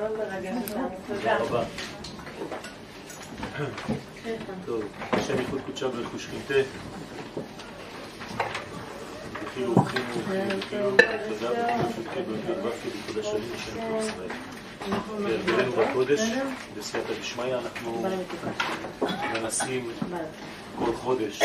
תודה רבה. טוב, השם ייחוד קודשה ברכו שכינתה. תחילו, תודה ברכות השנים השם כל ישראל. והרגלנו בקודש, בסייעתא דשמיא, אנחנו מנסים כל חודש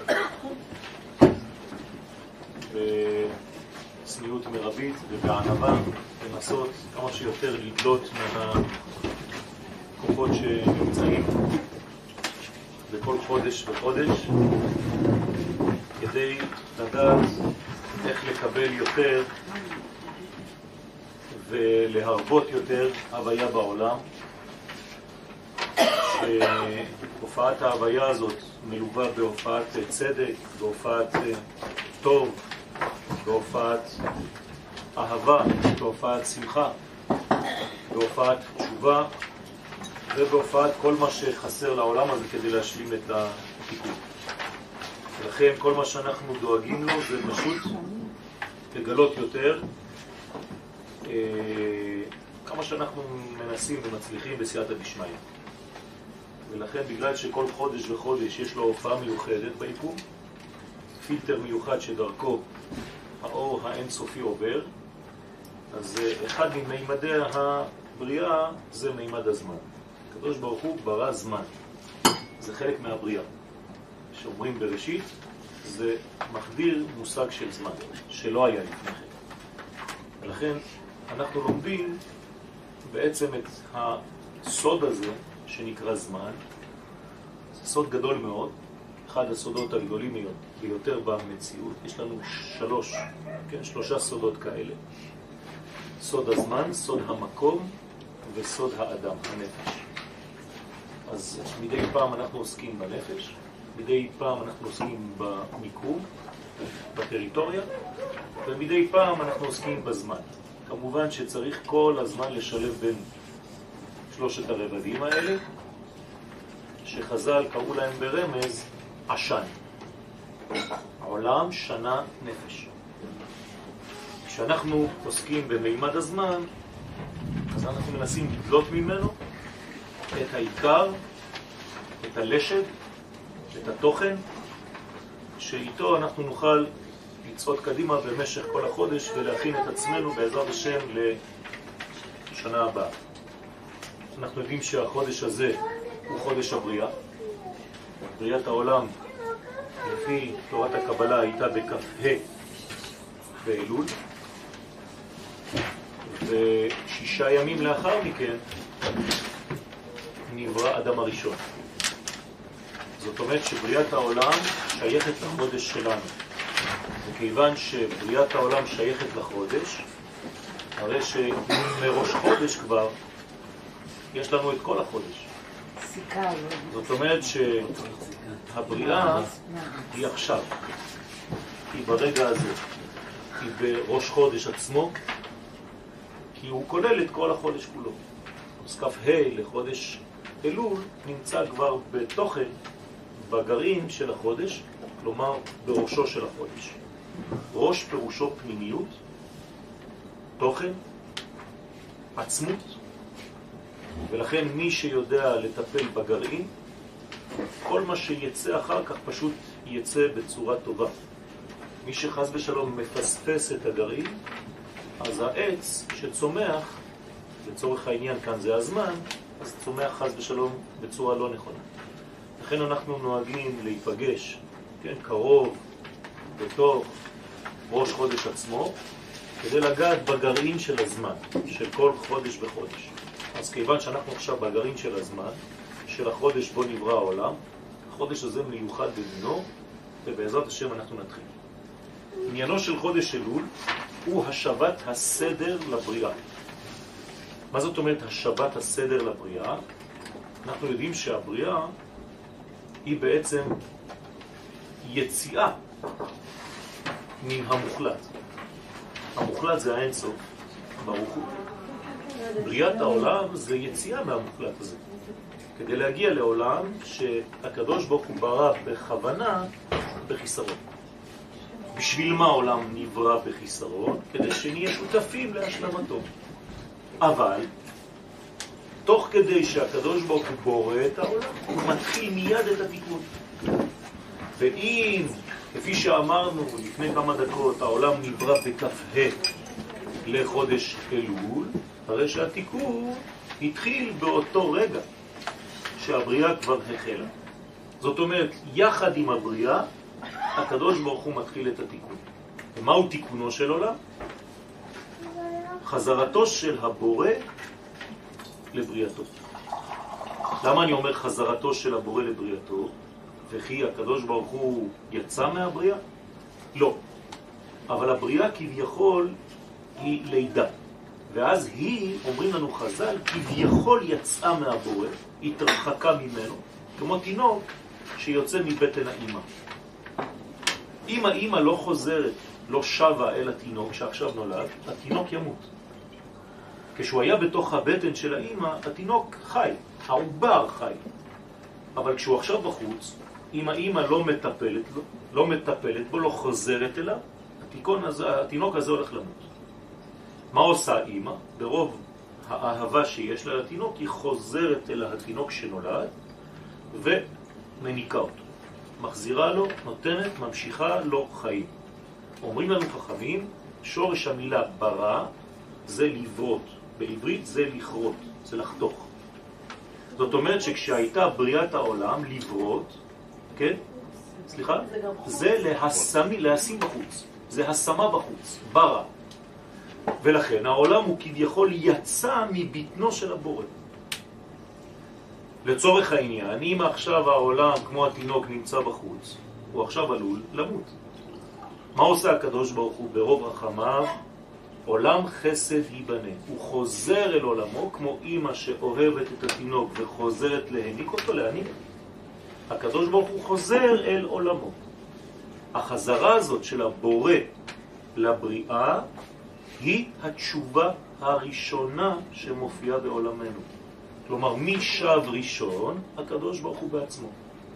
בצניעות מרבית ובענווה לנסות כמה שיותר לדלות מהכוחות שנמצאים בכל חודש וחודש כדי לדעת איך לקבל יותר ולהרבות יותר הוויה בעולם, שהופעת ההוויה הזאת מלווה בהופעת צדק, בהופעת טוב, בהופעת אהבה, בהופעת שמחה, בהופעת תשובה ובהופעת כל מה שחסר לעולם הזה כדי להשלים את התיקון. ולכן כל מה שאנחנו דואגים לו זה פשוט לגלות יותר כמה שאנחנו מנסים ומצליחים בסייעתא דשמיא. ולכן בגלל שכל חודש וחודש יש לו הופעה מיוחדת ביקום, פילטר מיוחד שדרכו האור האינסופי עובר, אז אחד ממימדי הבריאה זה מימד הזמן. הקדוש ברוך הוא ברא זמן, זה חלק מהבריאה. שאומרים בראשית, זה מחדיר מושג של זמן, שלא היה לפני כן. ולכן אנחנו לומדים בעצם את הסוד הזה שנקרא זמן. זה סוד גדול מאוד, אחד הסודות הגדולים ביותר במציאות. יש לנו שלושה סודות כאלה. סוד הזמן, סוד המקום וסוד האדם, הנפש. אז מדי פעם אנחנו עוסקים בנפש, מדי פעם אנחנו עוסקים במיקום, בטריטוריה, ומדי פעם אנחנו עוסקים בזמן. כמובן שצריך כל הזמן לשלב בין שלושת הרבדים האלה, שחז"ל קראו להם ברמז עשן. העולם שנה נפש. כשאנחנו עוסקים במימד הזמן, אז אנחנו מנסים לדלות ממנו את העיקר, את הלשד, את התוכן, שאיתו אנחנו נוכל לצעוד קדימה במשך כל החודש ולהכין את עצמנו בעזרת השם לשנה הבאה. אנחנו יודעים שהחודש הזה הוא חודש הבריאה. בריאת העולם לפי תורת הקבלה הייתה בכ"ה באלול, ו6 ימים לאחר מכן נברא אדם הראשון. זאת אומרת שבריאת העולם שייכת לחודש שלנו. וכיוון שבריאת העולם שייכת לחודש, הרי שמראש חודש כבר יש לנו את כל החודש. זאת אומרת שהבריאה היא עכשיו, היא ברגע הזה, היא בראש חודש עצמו, כי הוא כולל את כל החודש כולו. אז כ"ה לחודש אלול נמצא כבר בתוכן, בגרעין של החודש, כלומר בראשו של החודש. ראש פירושו פנימיות, תוכן, עצמות, ולכן מי שיודע לטפל בגרעין, כל מה שיצא אחר כך פשוט יצא בצורה טובה. מי שחס ושלום מפספס את הגרעין, אז העץ שצומח, לצורך העניין כאן זה הזמן, אז צומח חס ושלום בצורה לא נכונה. לכן אנחנו נוהגים להיפגש, כן, קרוב, בתוך ראש חודש עצמו, כדי לגעת בגרעין של הזמן, של כל חודש וחודש. אז כיוון שאנחנו עכשיו בגרעין של הזמן, של החודש בו נברא העולם, החודש הזה מיוחד במינו, ובעזרת השם אנחנו נתחיל. עניינו של חודש אלול הוא השבת הסדר לבריאה. מה זאת אומרת השבת הסדר לבריאה? אנחנו יודעים שהבריאה היא בעצם יציאה מן המוחלט. המוחלט זה האינסוף, ברוך הוא. בריאת העולם זה יציאה מהמוחלט הזה. כדי להגיע לעולם שהקדוש ברוך הוא ברא בכוונה בחיסרון. בשביל מה העולם נברא בחיסרון? כדי שנהיה שותפים להשלמתו. אבל תוך כדי שהקדוש ברוך הוא בורא את העולם, הוא מתחיל מיד את התיקון. ואם, כפי שאמרנו לפני כמה דקות, העולם נברא בכ"ה לחודש אלול, הרי שהתיקון התחיל באותו רגע שהבריאה כבר החלה. זאת אומרת, יחד עם הבריאה, הקדוש ברוך הוא מתחיל את התיקון. ומהו תיקונו של עולם? חזרתו של הבורא לבריאתו. למה אני אומר חזרתו של הבורא לבריאתו? וכי הקדוש ברוך הוא יצא מהבריאה? לא. אבל הבריאה כביכול היא לידה. ואז היא, אומרים לנו חז"ל, כביכול יצאה מהבורא, התרחקה ממנו, כמו תינוק שיוצא מבטן האמא. אם האמא לא חוזרת, לא שווה אל התינוק שעכשיו נולד, התינוק ימות. כשהוא היה בתוך הבטן של האמא, התינוק חי, העובר חי. אבל כשהוא עכשיו בחוץ, אם האמא לא מטפלת בו, לא חוזרת אליו, התינוק הזה הולך למות. מה עושה האמא? ברוב האהבה שיש לה לתינוק, היא חוזרת אל התינוק שנולד ומניקה אותו. מחזירה לו, נותנת, ממשיכה לו חיים. אומרים לנו חכמים, שורש המילה ברא זה לברות. בעברית זה לכרות, זה לחתוך. זאת אומרת שכשהייתה בריאת העולם, לברות, כן? סליחה? זה להשים בחוץ. זה השמה בחוץ, ברא. ולכן העולם הוא כביכול יצא מבטנו של הבורא. לצורך העניין, אם עכשיו העולם כמו התינוק נמצא בחוץ, הוא עכשיו עלול למות. מה עושה הקדוש ברוך הוא ברוב רחמיו? עולם חסד ייבנה. הוא חוזר אל עולמו כמו אמא שאוהבת את התינוק וחוזרת להניק אותו, להניק. הקדוש ברוך הוא חוזר אל עולמו. החזרה הזאת של הבורא לבריאה היא התשובה הראשונה שמופיעה בעולמנו. כלומר, מי שב ראשון? הקדוש ברוך הוא בעצמו.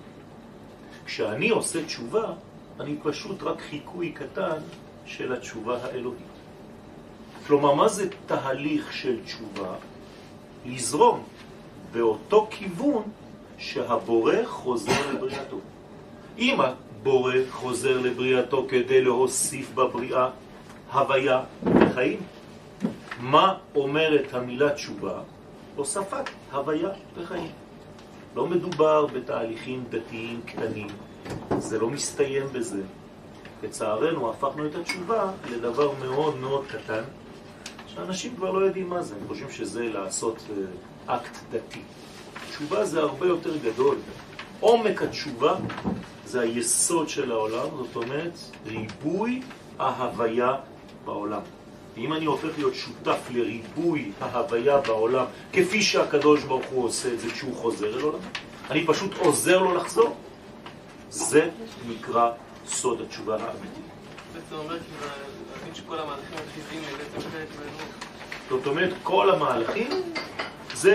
כשאני עושה תשובה, אני פשוט רק חיקוי קטן של התשובה האלוהית. כלומר, מה זה תהליך של תשובה? לזרום באותו כיוון שהבורא חוזר לבריאתו. אם הבורא חוזר לבריאתו כדי להוסיף בבריאה הוויה וחיים, מה אומרת המילה תשובה? הוספת הוויה וחיים. לא מדובר בתהליכים דתיים קטנים, זה לא מסתיים בזה. לצערנו הפכנו את התשובה לדבר מאוד מאוד קטן, שאנשים כבר לא יודעים מה זה, הם חושבים שזה לעשות אקט דתי. תשובה זה הרבה יותר גדול. עומק התשובה זה היסוד של העולם, זאת אומרת ריבוי ההוויה בעולם. ואם אני הופך להיות שותף לריבוי ההוויה בעולם, כפי שהקדוש ברוך הוא עושה את זה כשהוא חוזר אל עולם, אני פשוט עוזר לו לחזור. זה נקרא סוד התשובה האמיתית. בעצם אומר להבין שכל המהלכים החיזיים הם בעצם חלק מהאלוהים. זאת אומרת, כל המהלכים זה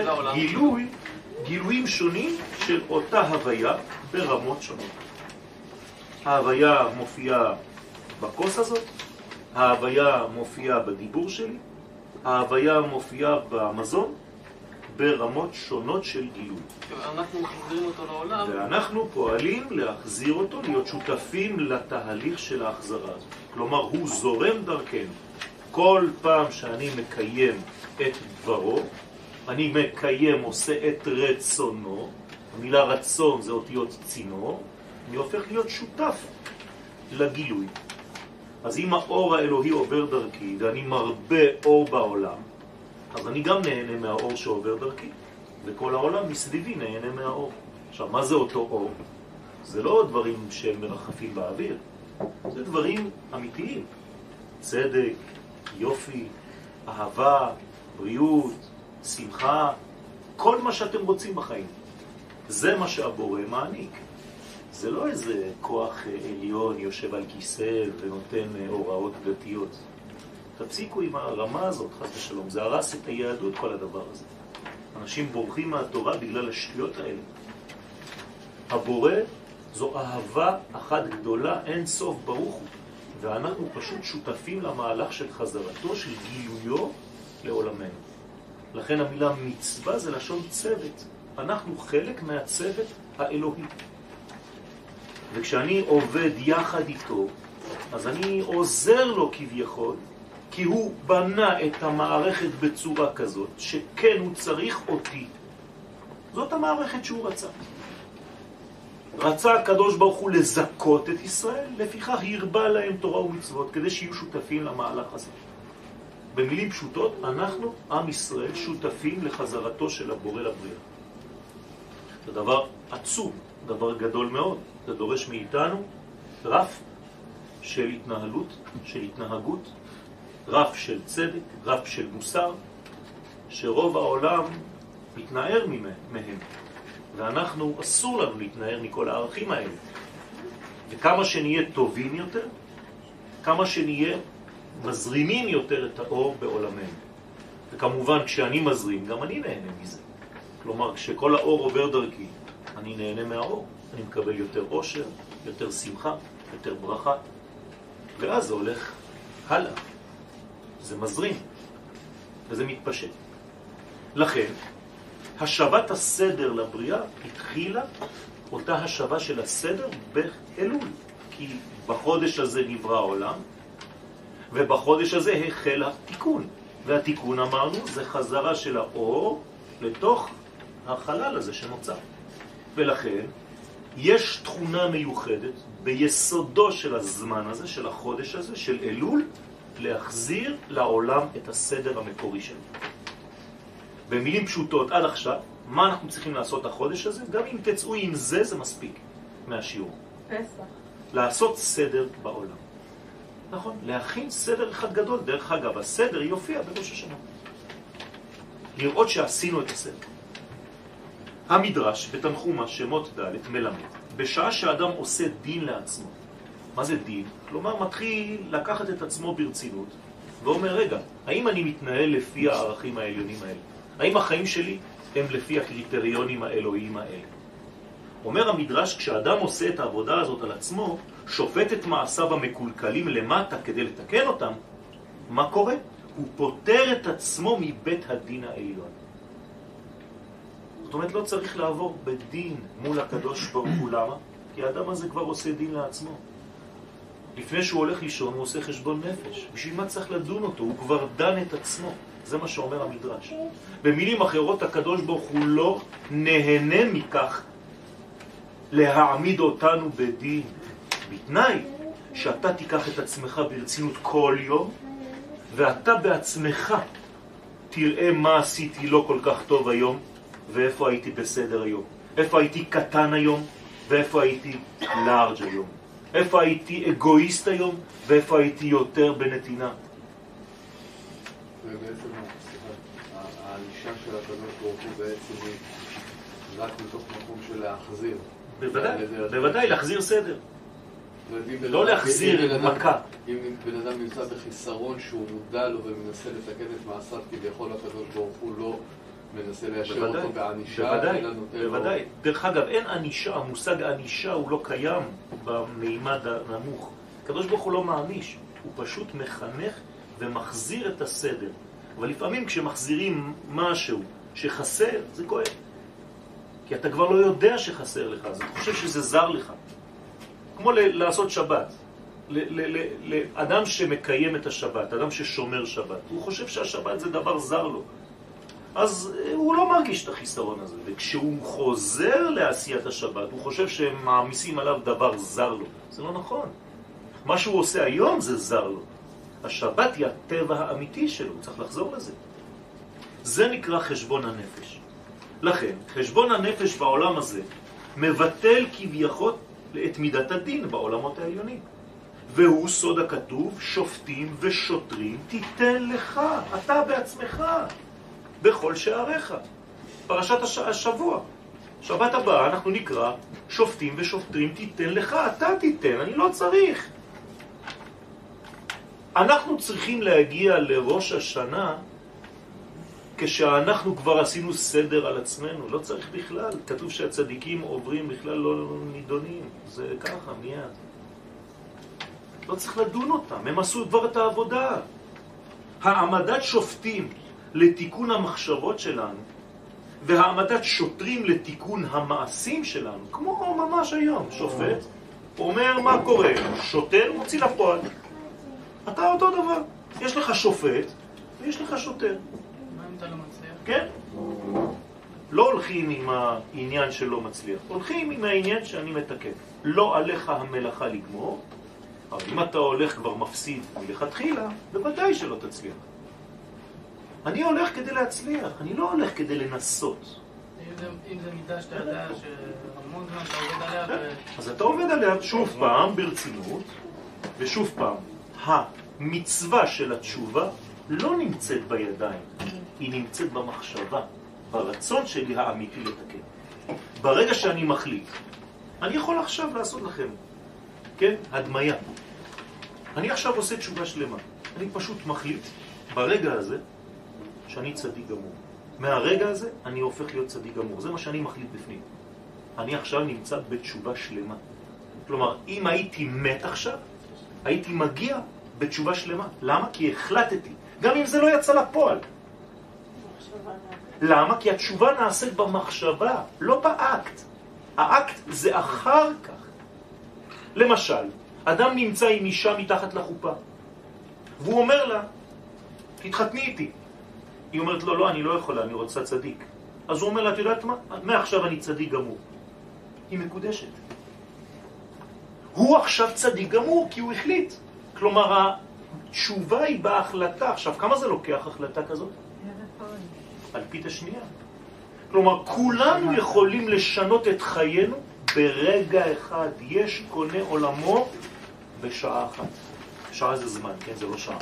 גילויים שונים של אותה הוויה ברמות שונות. ההוויה מופיעה בכוס הזאת, ההוויה מופיעה בדיבור שלי, ההוויה מופיעה במזון, ברמות שונות של גילוי. אנחנו מחזירים אותו לעולם. ואנחנו פועלים להחזיר אותו, להיות שותפים לתהליך של ההחזרה הזאת. כלומר, הוא זורם דרכנו. כל פעם שאני מקיים את דברו, אני מקיים, עושה את רצונו, המילה רצון זה אותיות צינור, אני הופך להיות שותף לגילוי. אז אם האור האלוהי עובר דרכי ואני מרבה אור בעולם, אז אני גם נהנה מהאור שעובר דרכי, וכל העולם מסביבי נהנה מהאור. עכשיו, מה זה אותו אור? זה לא דברים שהם מרחפים באוויר, זה דברים אמיתיים. צדק, יופי, אהבה, בריאות, שמחה, כל מה שאתם רוצים בחיים. זה מה שהבורא מעניק. זה לא איזה כוח עליון יושב על כיסא ונותן הוראות דתיות. תפסיקו עם הרמה הזאת, חס ושלום. זה הרס את היהדות, כל הדבר הזה. אנשים בורחים מהתורה בגלל השטויות האלה. הבורא זו אהבה אחת גדולה, אין סוף ברוך הוא. ואנחנו פשוט שותפים למהלך של חזרתו, של גילויו לעולמנו. לכן המילה מצווה זה לשון צוות. אנחנו חלק מהצוות האלוהי. וכשאני עובד יחד איתו, אז אני עוזר לו כביכול, כי הוא בנה את המערכת בצורה כזאת, שכן הוא צריך אותי. זאת המערכת שהוא רצה. רצה הקדוש ברוך הוא לזכות את ישראל, לפיכך הרבה להם תורה ומצוות, כדי שיהיו שותפים למהלך הזה. במילים פשוטות, אנחנו, עם ישראל, שותפים לחזרתו של הבורא לבריאה. זה דבר עצום, דבר גדול מאוד. זה דורש מאיתנו רף של התנהלות, של התנהגות, רף של צדק, רף של מוסר, שרוב העולם מתנער מהם. ואנחנו, אסור לנו להתנער מכל הערכים האלה. וכמה שנהיה טובים יותר, כמה שנהיה מזרימים יותר את האור בעולמנו. וכמובן, כשאני מזרים, גם אני נהנה מזה. כלומר, כשכל האור עובר דרכי, אני נהנה מהאור. אני מקבל יותר אושר, יותר שמחה, יותר ברכה. ואז זה הולך הלאה. זה מזרים. וזה מתפשט. לכן, השבת הסדר לבריאה התחילה אותה השבה של הסדר באלול. כי בחודש הזה נברא העולם, ובחודש הזה החל התיקון. והתיקון, אמרנו, זה חזרה של האור לתוך החלל הזה שנוצר. ולכן, יש תכונה מיוחדת ביסודו של הזמן הזה, של החודש הזה, של אלול, להחזיר לעולם את הסדר המקורי שלו. במילים פשוטות, עד עכשיו, מה אנחנו צריכים לעשות החודש הזה? גם אם תצאו עם זה, זה מספיק מהשיעור. פסח. לעשות סדר בעולם. נכון, להכין סדר אחד גדול. דרך אגב, הסדר יופיע בראש השנה. לראות שעשינו את הסדר. המדרש בתנחומה שמות ד' מלמד, בשעה שאדם עושה דין לעצמו. מה זה דין? כלומר, מתחיל לקחת את עצמו ברצינות, ואומר, רגע, האם אני מתנהל לפי הערכים העליונים האלה? האם החיים שלי הם לפי הקריטריונים האלוהיים האלה? אומר המדרש, כשאדם עושה את העבודה הזאת על עצמו, שופט את מעשיו המקולקלים למטה כדי לתקן אותם, מה קורה? הוא פותר את עצמו מבית הדין העליון. זאת אומרת, לא צריך לעבור בדין מול הקדוש ברוך הוא. למה? כי האדם הזה כבר עושה דין לעצמו. לפני שהוא הולך לישון, הוא עושה חשבון נפש. בשביל מה צריך לדון אותו? הוא כבר דן את עצמו. זה מה שאומר המדרש. במילים אחרות, הקדוש ברוך הוא לא נהנה מכך להעמיד אותנו בדין. בתנאי שאתה תיקח את עצמך ברצינות כל יום, ואתה בעצמך תראה מה עשיתי לא כל כך טוב היום, ואיפה הייתי בסדר היום. איפה הייתי קטן היום, ואיפה הייתי לארג' היום. איפה הייתי אגואיסט היום, ואיפה הייתי יותר בנתינה. ובעצם האישה של הקדוש ברוך הוא בעצם היא רק מתוך מקום של להחזיר. בוודאי, להחזיר סדר. לא להחזיר מכה. אם בן אדם נמצא בחיסרון שהוא מודע לו ומנסה לתקן את מעשיו, כביכול הקדוש ברוך הוא לא מנסה ליישר אותו בענישה. בוודאי. דרך אגב, אין ענישה, המושג ענישה הוא לא קיים במימד הנמוך. הקדוש ברוך הוא לא מעניש, הוא פשוט מחנך ומחזיר את הסדר. אבל לפעמים כשמחזירים משהו שחסר, זה כואב. כי אתה כבר לא יודע שחסר לך, אז אתה חושב שזה זר לך. כמו לעשות שבת. לאדם שמקיים את השבת, אדם ששומר שבת, הוא חושב שהשבת זה דבר זר לו. אז הוא לא מרגיש את החיסרון הזה. וכשהוא חוזר לעשיית השבת, הוא חושב שהם מעמיסים עליו דבר זר לו. זה לא נכון. מה שהוא עושה היום זה זר לו. השבת היא הטבע האמיתי שלו, הוא צריך לחזור לזה. זה נקרא חשבון הנפש. לכן, חשבון הנפש בעולם הזה מבטל כביכול את מידת הדין בעולמות העליונים. והוא סוד הכתוב, שופטים ושוטרים תיתן לך, אתה בעצמך, בכל שעריך. פרשת השבוע. שבת הבאה אנחנו נקרא, שופטים ושוטרים תיתן לך, אתה תיתן, אני לא צריך. אנחנו צריכים להגיע לראש השנה כשאנחנו כבר עשינו סדר על עצמנו, לא צריך בכלל. כתוב שהצדיקים עוברים בכלל לא נידונים, זה ככה מיד. לא צריך לדון אותם, הם עשו כבר את העבודה. העמדת שופטים לתיקון המחשבות שלנו, והעמדת שוטרים לתיקון המעשים שלנו, כמו ממש היום, שופט אומר מה קורה, שוטר מוציא לפועל. אתה אותו דבר, יש לך שופט ויש לך שוטר. מה אם אתה לא מצליח? כן? לא הולכים עם העניין שלא מצליח, הולכים עם העניין שאני מתקן. לא עליך המלאכה לגמור, אבל אם אתה הולך כבר מפסיד מלכתחילה, בוודאי שלא תצליח. אני הולך כדי להצליח, אני לא הולך כדי לנסות. אם זה מידה שאתה יודע שהמון זמן אתה עובד עליה אז אתה עובד עליה שוב פעם ברצינות, ושוב פעם, המצווה של התשובה לא נמצאת בידיים, היא נמצאת במחשבה, ברצון שלי האמיתי לתקן. ברגע שאני מחליט, אני יכול עכשיו לעשות לכם, כן? הדמיה. אני עכשיו עושה תשובה שלמה. אני פשוט מחליט ברגע הזה שאני צדיק גמור. מהרגע הזה אני הופך להיות צדיק גמור. זה מה שאני מחליט בפנים. אני עכשיו נמצא בתשובה שלמה. כלומר, אם הייתי מת עכשיו, הייתי מגיע בתשובה שלמה. למה? כי החלטתי. גם אם זה לא יצא לפועל. למה? כי התשובה נעשית במחשבה, לא באקט. האקט זה אחר כך. למשל, אדם נמצא עם אישה מתחת לחופה, והוא אומר לה, תתחתני איתי. היא אומרת לו, לא, אני לא יכולה, אני רוצה צדיק. אז הוא אומר לה, את יודעת מה? מעכשיו אני צדיק גמור. היא מקודשת. הוא עכשיו צדיק גמור, כי הוא החליט. כלומר, התשובה היא בהחלטה. עכשיו, כמה זה לוקח החלטה כזאת? על פית השנייה. כלומר, כולנו יכולים לשנות את חיינו ברגע אחד. יש קונה עולמו בשעה אחת. שעה זה זמן, כן? זה לא שעה.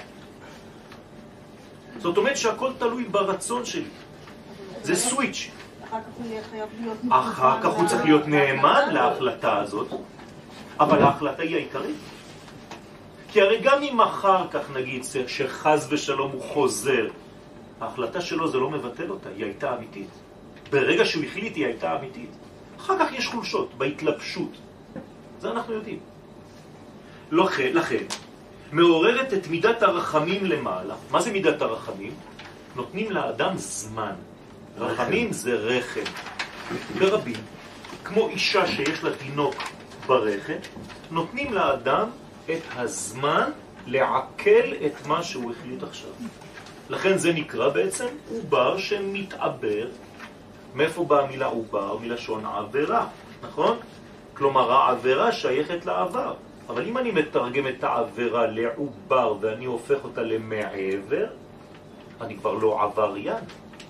זאת אומרת שהכל תלוי ברצון שלי. זה סוויץ'. אחר כך הוא צריך להיות נאמן להחלטה הזאת, אבל ההחלטה היא העיקרית. כי הרי גם אם אחר כך נגיד שחז ושלום הוא חוזר, ההחלטה שלו זה לא מבטל אותה, היא הייתה אמיתית. ברגע שהוא החליט היא הייתה אמיתית. אחר כך יש חולשות בהתלבשות. זה אנחנו יודעים. לכן, מעוררת את מידת הרחמים למעלה. מה זה מידת הרחמים? נותנים לאדם זמן. רחמים זה רחם. ברבים, כמו אישה שיש לה תינוק ברחם, נותנים לאדם את הזמן לעכל את מה שהוא החליט עכשיו. לכן זה נקרא בעצם עובר שמתעבר. מאיפה באה המילה עובר? מלשון עבירה, נכון? כלומר העבירה שייכת לעבר. אבל אם אני מתרגם את העבירה לעובר ואני הופך אותה למעבר, אני כבר לא עבריין.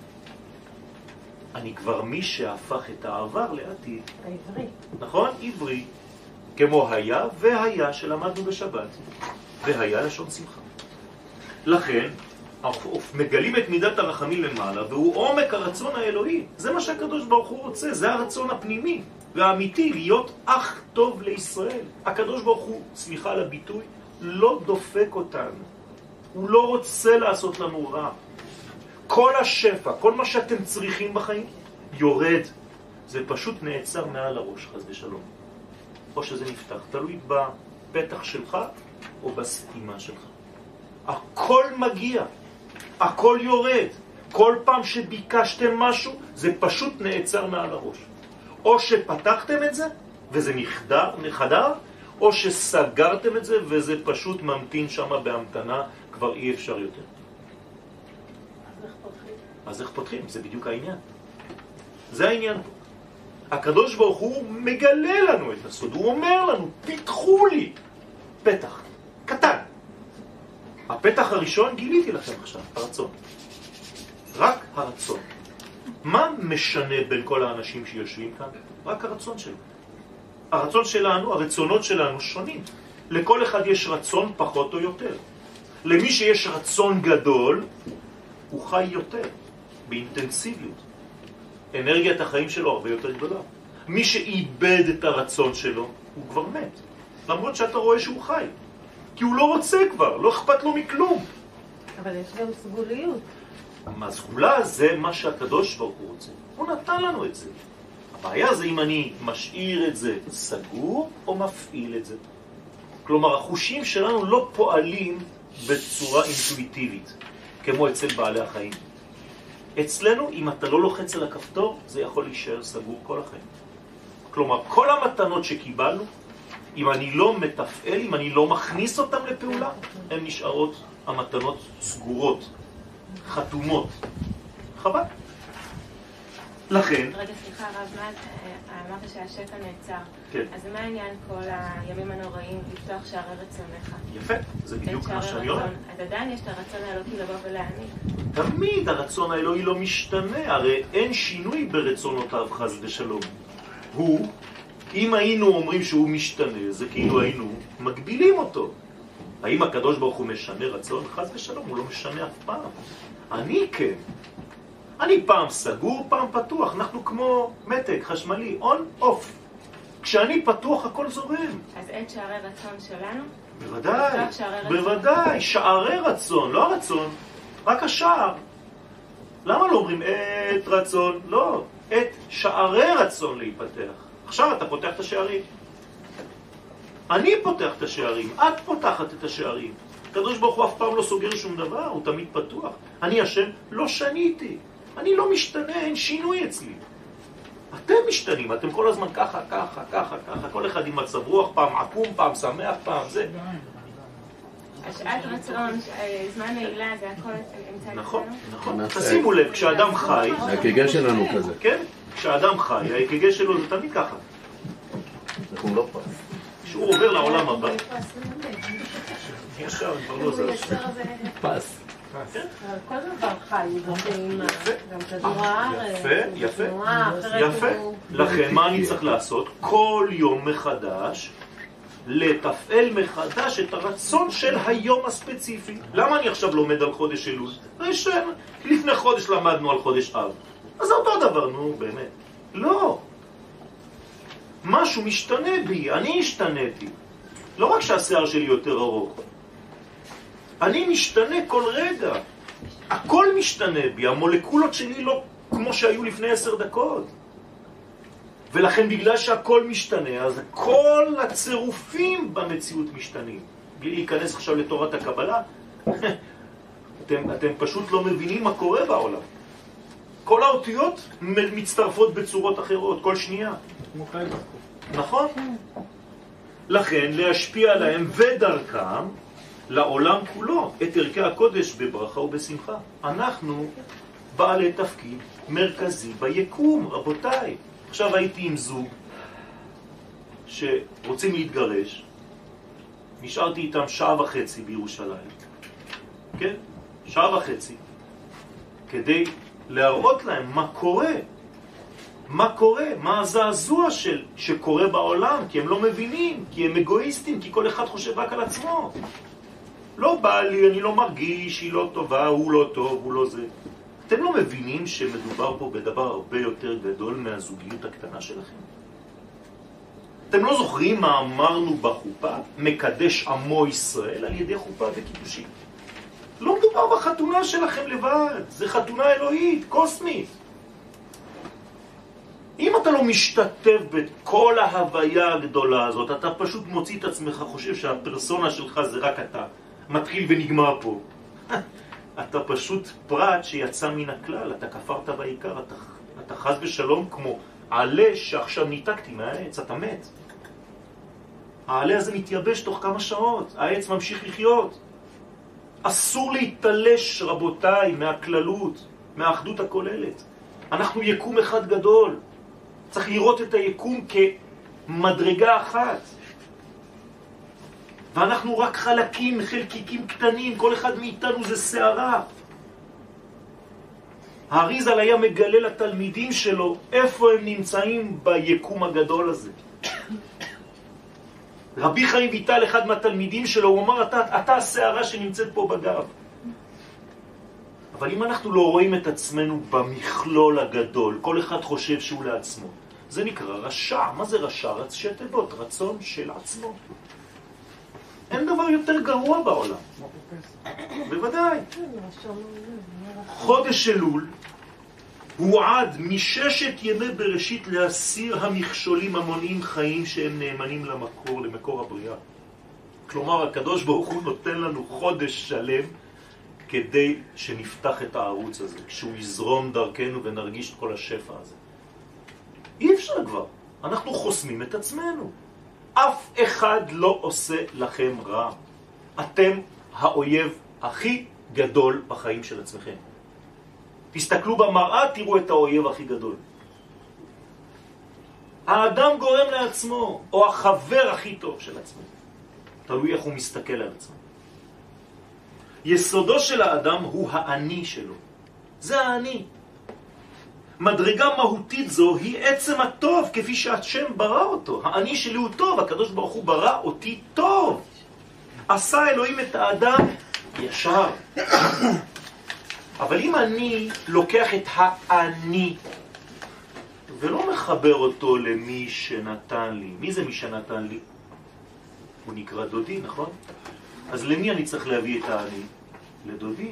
אני כבר מי שהפך את העבר לעתיד. העברי. נכון? עברי. כמו היה והיה שלמדנו בשבת. והיה לשון שמחה. לכן, מגלים את מידת הרחמים למעלה, והוא עומק הרצון האלוהי. זה מה שהקדוש ברוך הוא רוצה, זה הרצון הפנימי והאמיתי, להיות אח טוב לישראל. הקדוש ברוך הוא, סליחה על הביטוי, לא דופק אותנו. הוא לא רוצה לעשות לנו רע. כל השפע, כל מה שאתם צריכים בחיים, יורד. זה פשוט נעצר מעל הראש, חס ושלום. או שזה נפתח, תלוי בפתח שלך או בסתימה שלך. הכל מגיע, הכל יורד. כל פעם שביקשתם משהו, זה פשוט נעצר מעל הראש. או שפתחתם את זה, וזה נחדר, או שסגרתם את זה, וזה פשוט ממתין שם בהמתנה, כבר אי אפשר יותר. אז איך פותחים? זה בדיוק העניין. זה העניין פה. הקדוש ברוך הוא מגלה לנו את הסוד, הוא אומר לנו, פיתחו לי פתח, קטן. הפתח הראשון גיליתי לכם עכשיו, הרצון. רק הרצון. מה משנה בין כל האנשים שיושבים כאן? רק הרצון שלנו. הרצון שלנו, הרצונות שלנו שונים. לכל אחד יש רצון פחות או יותר. למי שיש רצון גדול, הוא חי יותר, באינטנסיביות. אנרגיית החיים שלו הרבה יותר גדולה. מי שאיבד את הרצון שלו, הוא כבר מת. למרות שאתה רואה שהוא חי. כי הוא לא רוצה כבר, לא אכפת לו מכלום. אבל יש גם סגוליות. הסגולה זה מה שהקדוש ברוך הוא רוצה. הוא נתן לנו את זה. הבעיה זה אם אני משאיר את זה סגור או מפעיל את זה. כלומר, החושים שלנו לא פועלים בצורה אינטואיטיבית, כמו אצל בעלי החיים. אצלנו, אם אתה לא לוחץ על הכפתור, זה יכול להישאר סגור כל החיים. כלומר, כל המתנות שקיבלנו, אם אני לא מתפעל, אם אני לא מכניס אותם לפעולה, הן נשארות המתנות סגורות, חתומות. חבל. לכן... רגע, סליחה, הרב, אמרת שהשפע נעצר. כן. אז מה העניין כל הימים הנוראים לפתוח שערי רצונך? יפה, זה בדיוק מה שאני אומר. אז עדיין יש את הרצון האלוקי לבוא ולהעניק. תמיד הרצון האלוהי לא משתנה, הרי אין שינוי ברצונותיו חס ושלום. הוא, אם היינו אומרים שהוא משתנה, זה כאילו היינו מגבילים אותו. האם הקדוש ברוך הוא משנה רצון? חס ושלום, הוא לא משנה אף פעם. אני כן. אני פעם סגור, פעם פתוח. אנחנו כמו מתג חשמלי, און, אוף. כשאני פתוח הכל זורם. אז אין שערי רצון שלנו? בוודאי, בוודאי. שערי רצון, לא הרצון, רק השער. למה לא אומרים את רצון? לא, את שערי רצון להיפתח. עכשיו אתה פותח את השערים. אני פותח את השערים, את פותחת את השערים. הקדוש ברוך הוא אף פעם לא סוגר שום דבר, הוא תמיד פתוח. אני השם לא שניתי. אני לא משתנה, אין שינוי אצלי. אתם משתנים, אתם כל הזמן ככה, ככה, ככה, ככה, כל אחד עם מצב רוח, פעם עקום, פעם שמח, פעם זה. השעת רצון, זמן נעילה, זה הכל אמצע אצלנו? נכון, נכון. תשימו לב, כשאדם חי... ההקגה שלנו כזה. כן, כשאדם חי, ההקגה שלו זה תמיד ככה. הוא לא פס. כשהוא עובר לעולם הבא. ישר, כבר לא זה. פס. כל דבר חי, גם כדור הארץ, יפה, יפה. לכן מה אני צריך לעשות? כל יום מחדש לתפעל מחדש את הרצון של היום הספציפי. למה אני עכשיו לומד על חודש אלול? לפני חודש למדנו על חודש אב. אז זה אותו דבר, נו, באמת. לא. משהו משתנה בי, אני השתניתי. לא רק שהשיער שלי יותר ארוך. אני משתנה כל רגע. הכל משתנה בי. המולקולות שלי לא כמו שהיו לפני 10 דקות. ולכן בגלל שהכל משתנה, אז כל הצירופים במציאות משתנים. בלי להיכנס עכשיו לתורת הקבלה, אתם פשוט לא מבינים מה קורה בעולם. כל האותיות מצטרפות בצורות אחרות, כל שנייה. נכון? לכן להשפיע עליהם ודרכם לעולם כולו את ערכי הקודש בברכה ובשמחה. אנחנו בעלי תפקיד מרכזי ביקום, רבותיי. עכשיו הייתי עם זוג שרוצים להתגרש, נשארתי איתם 1.5 שעה בירושלים, כן? 1.5 שעה, כדי להראות להם מה קורה, מה הזעזוע שקורה בעולם, כי הם לא מבינים, כי הם אגואיסטים, כי כל אחד חושב רק על עצמו. לא בא לי, אני לא מרגיש, היא לא טובה, הוא לא טוב, הוא לא זה. אתם לא מבינים שמדובר פה בדבר הרבה יותר גדול מהזוגיות הקטנה שלכם? אתם לא זוכרים מה אמרנו בחופה? מקדש עמו ישראל על ידי חופה וקידושין. לא מדובר בחתונה שלכם לבד, זה חתונה אלוהית, קוסמית. אם אתה לא משתתף בכל ההוויה הגדולה הזאת, אתה פשוט מוציא את עצמך, חושב שהפרסונה שלך זה רק אתה, מתחיל ונגמר פה. אתה פשוט פרט שיצא מן הכלל, אתה כפרת בעיקר, אתה חס ושלום כמו עלה שעכשיו ניתקתי מהעץ, אתה מת. העלה הזה מתייבש תוך כמה שעות, העץ ממשיך לחיות. אסור להתלש, רבותיי, מהכללות, מהאחדות הכוללת. אנחנו יקום אחד גדול. צריך לראות את היקום כמדרגה אחת. ואנחנו רק חלקים, חלקיקים קטנים, כל אחד מאיתנו זה שערה. האריז"ל היה מגלה לתלמידים שלו איפה הם נמצאים ביקום הגדול הזה. רבי חיים ויטל, אחד מהתלמידים שלו, הוא אמר, אתה השערה שנמצאת פה בגב. אבל אם אנחנו לא רואים את עצמנו במכלול הגדול, כל אחד חושב שהוא לעצמו, זה נקרא רשע. מה זה רשע? ראשי תיבות, רצון של עצמו. אין דבר יותר גרוע בעולם. בוודאי. חודש אלול הוא עד מ6 ימי בראשית להסיר המכשולים המונעים חיים שהם נאמנים למקור הבריאה. כלומר, הקדוש ברוך הוא נותן לנו חודש שלם כדי שנפתח את הערוץ הזה, שהוא יזרום דרכנו ונרגיש את כל השפע הזה. אי אפשר כבר, אנחנו חוסמים את עצמנו. אף אחד לא עושה לכם רע. אתם האויב הכי גדול בחיים של עצמכם. תסתכלו במראה, תראו את האויב הכי גדול. האדם גורם לעצמו, או החבר הכי טוב של עצמו. תלוי איך הוא מסתכל על עצמו. יסודו של האדם הוא האני שלו. זה האני. מדרגה מהותית זו היא עצם הטוב, כפי שהשם ברא אותו. האני שלי הוא טוב, הקדוש ברוך הוא ברא אותי טוב. עשה אלוהים את האדם ישר. אבל אם אני לוקח את האני ולא מחבר אותו למי שנתן לי, מי זה מי שנתן לי? הוא נקרא דודי, נכון? אז למי אני צריך להביא את האני? לדודי.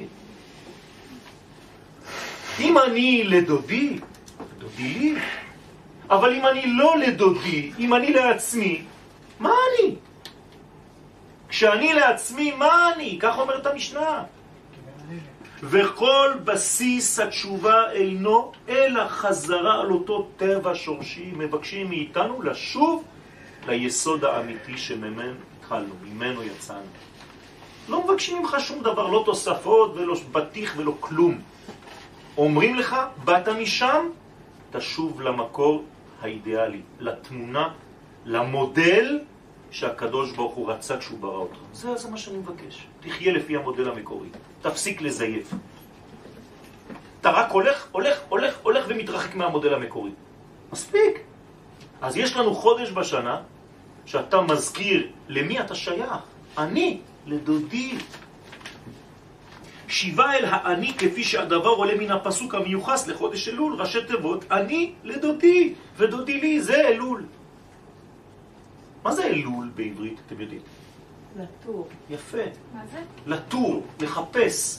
אם אני לדודי, דודי לי. אבל אם אני לא לדודי, אם אני לעצמי, מה אני? כשאני לעצמי, מה אני? כך אומרת המשנה. וכל בסיס התשובה אינו אלא חזרה על אותו טבע שורשי. מבקשים מאיתנו לשוב ליסוד האמיתי שממנו התחלנו, ממנו יצאנו. לא מבקשים ממך שום דבר, לא תוספות ולא בטיח ולא כלום. אומרים לך, באת משם, תשוב למקור האידיאלי, לתמונה, למודל שהקדוש ברוך הוא רצה כשהוא ברא אותך. זה מה שאני מבקש. תחיה לפי המודל המקורי. תפסיק לזייף. אתה רק הולך ומתרחק מהמודל המקורי. מספיק. אז יש לנו חודש בשנה שאתה מזכיר למי אתה שייך. אני לדודי. שיבה אל האני כפי שהדבר עולה מן הפסוק המיוחס לחודש אלול, ראשי תיבות, אני לדודי, ודודי לי, זה אלול. מה זה אלול בעברית, אתם יודעים? לטור. יפה. מה זה? לטור, לחפש.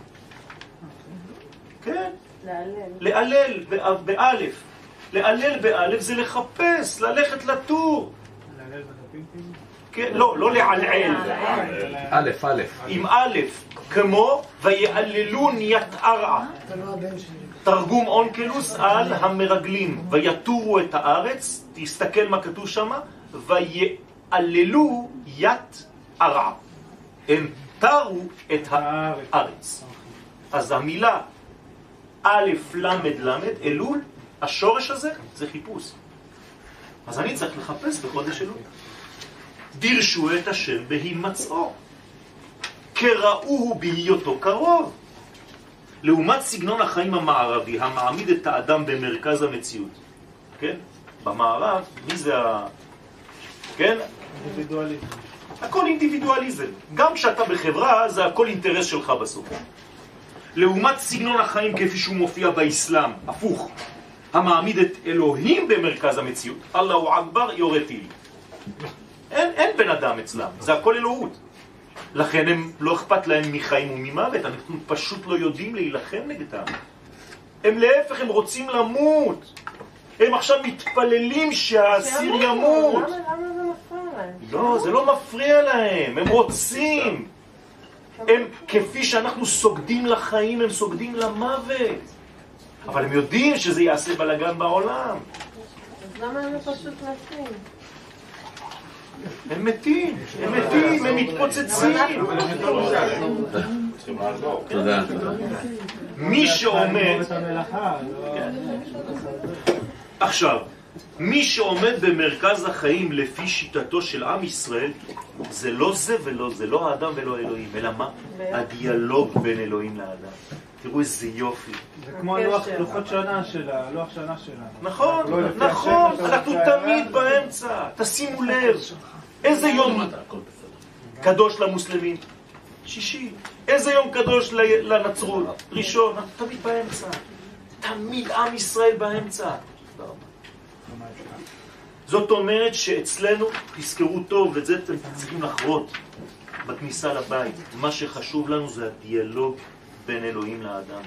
כן? להלל. להלל באלף. להלל באלף זה לחפש, ללכת לטור. להלל בדפים? כן, לא לעלעל. א', א'. עם א', כמו ויעללון יתערע. תרגום אונקלוס על המרגלים. ויתורו את הארץ, תסתכל מה כתוב שם, ויעללו יתערע. הם תרו את הארץ. אז המילה א' למד למד, אלול, השורש הזה זה חיפוש. אז אני צריך לחפש בחודש אלול. דירשו את השם בהימצאו, קראוהו בהיותו קרוב. לעומת סגנון החיים המערבי, המעמיד את האדם במרכז המציאות. כן? במערב, מי זה כן? אינדיבידואליזם. הכל אינדיבידואליזם. גם כשאתה בחברה, זה הכל אינטרס שלך בסוף. לעומת סגנון החיים כפי שהוא מופיע באסלאם, הפוך, המעמיד את אלוהים במרכז המציאות. אללהו אכבר יורתי. אין בן אדם אצלם, זה הכל אלוהות. לכן הם לא אכפת להם מחיים וממוות, אנחנו פשוט לא יודעים להילחם נגדם. הם להפך, הם רוצים למות. הם עכשיו מתפללים שהאסיר ימות. למה זה מפריע להם? לא, זה לא מפריע להם, הם רוצים. הם, כפי שאנחנו סוגדים לחיים, הם סוגדים למוות. אבל הם יודעים שזה יעשה בלגן בעולם. אז למה הם פשוט מתים? הם מתים, הם מתפוצצים. תודה. מי שעומד... עכשיו, מי שעומד במרכז החיים לפי שיטתו של עם ישראל, זה לא זה ולא זה, לא האדם ולא אלוהים, אלא מה? הדיאלוג בין אלוהים לאדם. תראו איזה יופי. זה כמו לוחות שנה שלה, לוח שנה שלה. נכון, נכון, אנחנו תמיד באמצע. תשימו לב, איזה יום קדוש למוסלמים? שישי. איזה יום קדוש לנצרות? ראשון. אנחנו תמיד באמצע. תמיד עם ישראל באמצע. זאת אומרת שאצלנו, תזכרו טוב, ואת זה אתם צריכים לחרות בכניסה לבית. מה שחשוב לנו זה הדיאלוג בין אלוהים לאדם.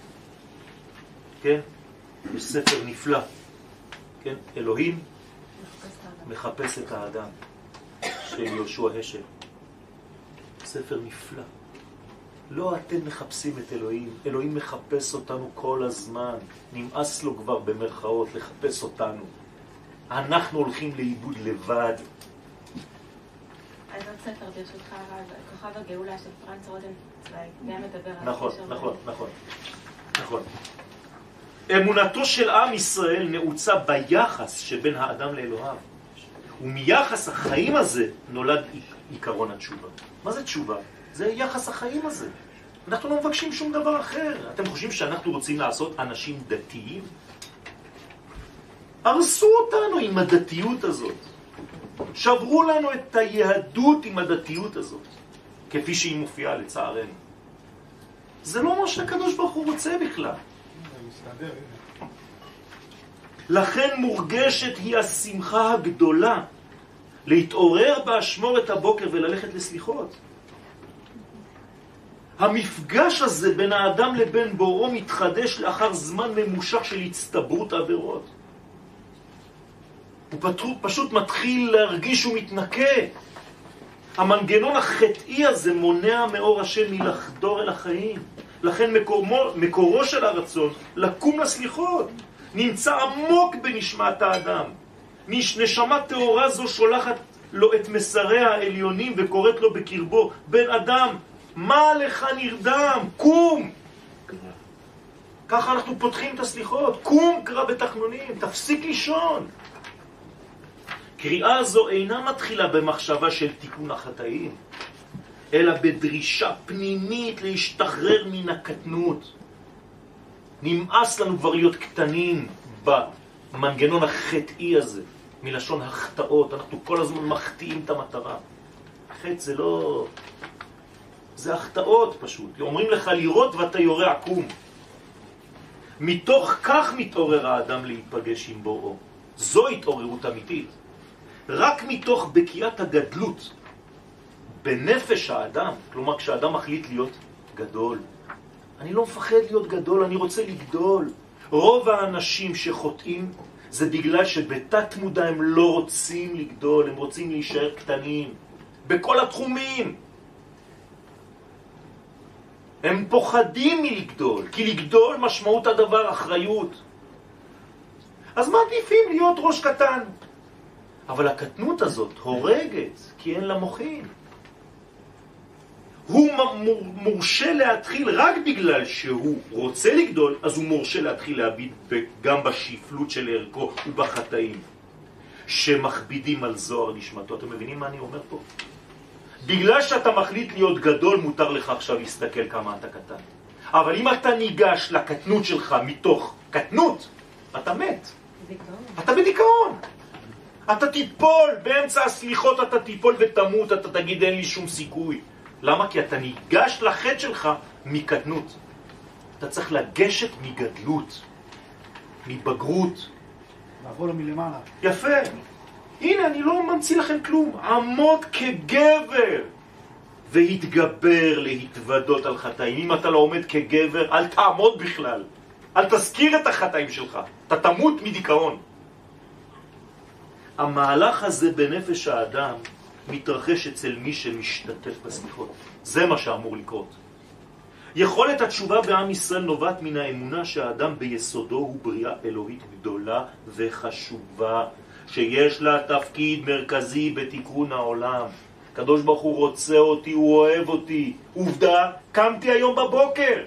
כן? יש ספר נפלא. כן? אלוהים מחפש את האדם של יהושע השל. ספר נפלא. לא אתם מחפשים את אלוהים, אלוהים מחפש אותנו כל הזמן. נמאס לו כבר במרכאות לחפש אותנו. אנחנו הולכים לאיבוד לבד. אז עוד ספר ברשותך, כוכב הגאולה של פרנץ רוזנצוויג, גם מדבר על... נכון. אמונתו של עם ישראל נעוצה ביחס שבין האדם לאלוהיו. ומיחס החיים הזה נולד עיקרון התשובה. מה זה תשובה? זה יחס החיים הזה. אנחנו לא מבקשים שום דבר אחר. אתם חושבים שאנחנו רוצים לעשות אנשים דתיים? הרסו אותנו עם הדתיות הזאת. שברו לנו את היהדות עם הדתיות הזאת, כפי שהיא מופיעה לצערנו. זה לא מה שהקדוש ברוך הוא רוצה בכלל. לכן מורגשת היא השמחה הגדולה להתעורר באשמורת הבוקר וללכת לסליחות. המפגש הזה בין האדם לבין בוראו מתחדש לאחר זמן ממושך של הצטברות עבירות. הוא פשוט מתחיל להרגיש ומתנקה. המנגנון החטאי הזה מונע מאור השם מלחדור אל החיים. לכן מקורו של הרצון לקום לסליחות נמצא עמוק בנשמת האדם. נשמה תאורה זו שולחת לו את מסריה העליונים וקוראת לו בקרבו, בן אדם, מה לך נרדם? קום! ככה אנחנו פותחים את הסליחות. קום, קרא בתחנונים, תפסיק לישון. קריאה זו אינה מתחילה במחשבה של תיקון החטאים, אלא בדרישה פנימית להשתחרר מן הקטנות. נמאס לנו כבר להיות קטנים במנגנון החטאי הזה, מלשון החטאות. אנחנו כל הזמן מחטאים את המטרה. חטא זה לא... זה החטאות פשוט. אומרים לך לירות ואתה יורה עקום. מתוך כך מתעורר האדם להיפגש עם בוראו. זו התעוררות אמיתית. רק מתוך בקיעת הגדלות בנפש האדם, כלומר כשהאדם מחליט להיות גדול. אני לא מפחד להיות גדול, אני רוצה לגדול. רוב האנשים שחוטאים זה בגלל שבתת מודע הם לא רוצים לגדול, הם רוצים להישאר קטנים. בכל התחומים. הם פוחדים מלגדול, כי לגדול משמעות הדבר אחריות. אז מעדיפים להיות ראש קטן. אבל הקטנות הזאת הורגת, כי אין לה מוחין. הוא מורשה להתחיל רק בגלל שהוא רוצה לגדול, אז הוא מורשה להתחיל להביט גם בשפלות של ערכו ובחטאים שמכבידים על זוהר נשמתו. אתם מבינים מה אני אומר פה? בגלל שאתה מחליט להיות גדול, מותר לך עכשיו להסתכל כמה אתה קטן. אבל אם אתה ניגש לקטנות שלך מתוך קטנות, אתה מת. אתה בדיכאון. אתה תיפול, באמצע הסליחות אתה תיפול ותמות, אתה תגיד אין לי שום סיכוי. למה? כי אתה ניגש לחטא שלך מקטנות. אתה צריך לגשת מגדלות, מבגרות. לעבור לו מלמעלה. יפה. הנה, אני לא ממציא לכם כלום. עמוד כגבר והתגבר להתוודות על חטאים. אם אתה לא עומד כגבר, אל תעמוד בכלל. אל תזכיר את החטאים שלך. אתה תמות מדיכאון. המהלך הזה בנפש האדם מתרחש אצל מי שמשתתף בסליחות. זה מה שאמור לקרות. יכולת התשובה בעם ישראל נובעת מן האמונה שהאדם ביסודו הוא בריאה אלוהית גדולה וחשובה, שיש לה תפקיד מרכזי בתיקון העולם. הקדוש ברוך הוא רוצה אותי, הוא אוהב אותי. עובדה, קמתי היום בבוקר.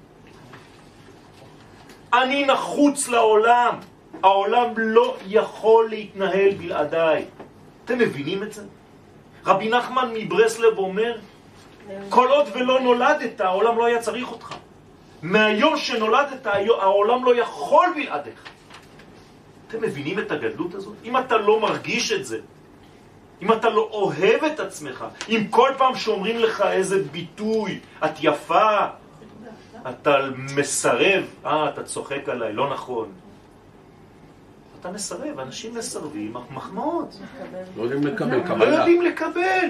אני נחוץ לעולם. העולם לא יכול להתנהל בלעדיי. אתם מבינים את זה? רבי נחמן מברסלב אומר, כל עוד ולא נולדת, העולם לא היה צריך אותך. מהיום שנולדת, העולם לא יכול בלעדיך. אתם מבינים את הגדלות הזאת? אם אתה לא מרגיש את זה, אם אתה לא אוהב את עצמך, אם כל פעם שאומרים לך איזה ביטוי, את יפה, אתה מסרב, אתה צוחק עליי, לא נכון. אתה מסרב, אנשים מסרבים, מחמאות. לא יודעים לקבל, לא קבלה. יודעים לקבל.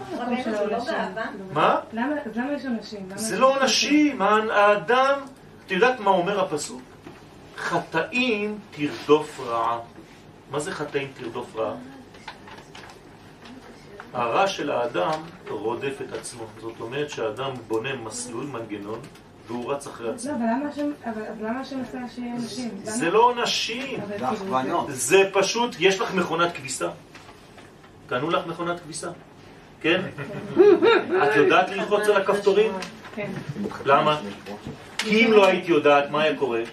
מה? למה יש אנשים? זה לא אנשים, האדם, אתה יודעת מה אומר הפסוק? חטאים תרדוף רעה. מה זה חטאים תרדוף רעה? הרע של האדם רודף את עצמו. זאת אומרת שהאדם בונה מסלול, מנגנון, והוא רץ אחרי עצמו. אבל למה השם עשה שיהיה נשים? זה לא נשים. זה פשוט, יש לך מכונת כביסה? קנו לך מכונת כביסה? כן? את יודעת ללחוץ על הכפתורים? כן. למה? כי אם לא היית יודעת, מה היה קורה?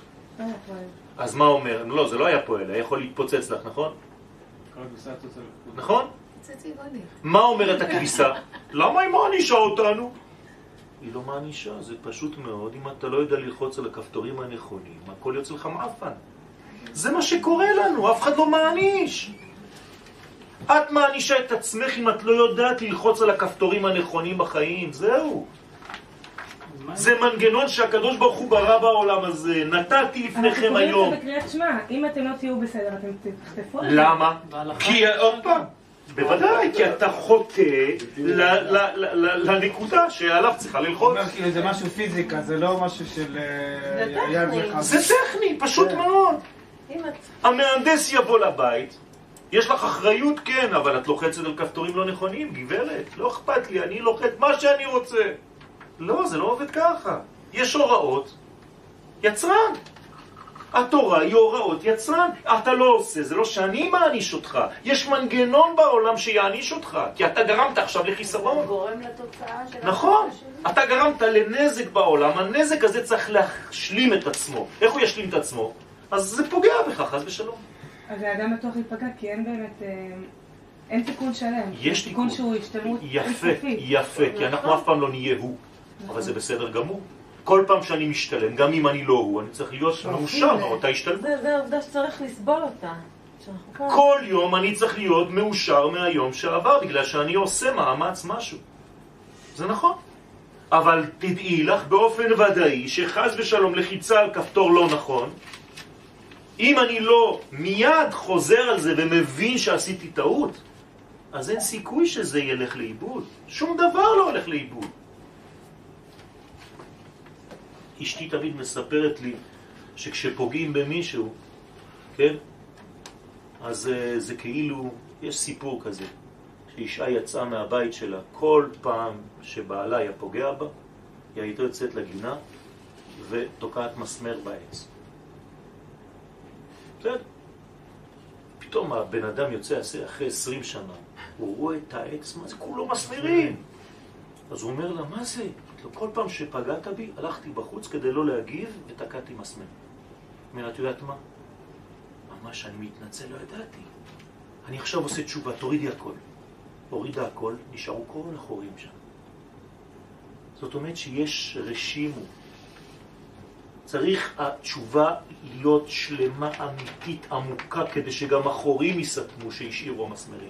אז מה אומר? לא, זה לא היה פועל, היה יכול להתפוצץ לך, נכון? נכון? מה אומרת הכביסה? למה היא מענישה אותנו? היא לא מענישה, זה פשוט מאוד. אם אתה לא יודע ללחוץ על הכפתורים הנכונים, הכל יוצא לך מעפן. זה מה שקורה לנו, אף אחד לא מעניש. את מענישה את עצמך אם את לא יודעת ללחוץ על הכפתורים הנכונים בחיים, זהו. זה מנגנון שהקדוש ברוך הוא ברא בעולם הזה. נתתי לפניכם היום. אנחנו קוראים את זה בקריאת שמע. אם אתם לא תהיו בסדר, אתם תחטפו את זה. למה? כי עוד פעם, בוודאי, כי אתה חוטא לנקודה שעליו צריכה ללחוץ. זה משהו פיזיקה, זה לא משהו של... זה טכני, פשוט מאוד. המהנדס יבוא לבית, יש לך אחריות, כן, אבל את לוחצת על כפתורים לא נכונים, גברת, לא אכפת לי, אני לוחץ מה שאני רוצה. לא, זה לא עובד ככה. יש הוראות יצרן. התורה היא הוראות יצרן. אתה לא עושה, זה לא שאני מעניש אותך. יש מנגנון בעולם שיעניש אותך, כי אתה גרמת עכשיו לחיסרון. זה גורם לתוצאה של... נכון. אתה גרמת לנזק בעולם, הנזק הזה צריך להשלים את עצמו. איך הוא ישלים את עצמו? אז זה פוגע בך, חס ושלום. אז האדם בטוח להתפגע, כי אין באמת... אין תיקון שלם. יש תיקון שהוא השתלמות יפה, יפה, כי אנחנו אף פעם לא נהיה הוא. אבל זה בסדר גמור. כל פעם שאני משתלם, גם אם אני לא הוא, אני צריך להיות מאושר מאותה השתלמות. זה עובדה שצריך לסבול אותה. כל יום אני צריך להיות מאושר מהיום שעבר, בגלל שאני עושה מאמץ משהו. זה נכון. אבל תדעי לך באופן ודאי שחס ושלום לחיצה על כפתור לא נכון, אם אני לא מיד חוזר על זה ומבין שעשיתי טעות, אז אין סיכוי שזה ילך לאיבוד. שום דבר לא הולך לאיבוד. אשתי תמיד מספרת לי שכשפוגעים במישהו, כן? אז זה כאילו, יש סיפור כזה, שאישה יצאה מהבית שלה, כל פעם שבעלה היה פוגע בה, היא הייתה יוצאת לגינה ותוקעת מסמר בעץ. בסדר? פתאום הבן אדם יוצא אחרי 20 שנה, הוא רואה את העץ, מה זה? כולו מסמרים. אז הוא אומר לה, מה זה? כל פעם שפגעת בי, הלכתי בחוץ כדי לא להגיב ותקעתי מסמר. אומר, את יודעת מה? ממש אני מתנצל, לא ידעתי. אני עכשיו עושה תשובה, תורידי הכל. הורידה הכל, נשארו כל החורים שם. זאת אומרת שיש רשימו. צריך התשובה להיות שלמה, אמיתית, עמוקה, כדי שגם החורים יסתמו שהשאירו המסמרים.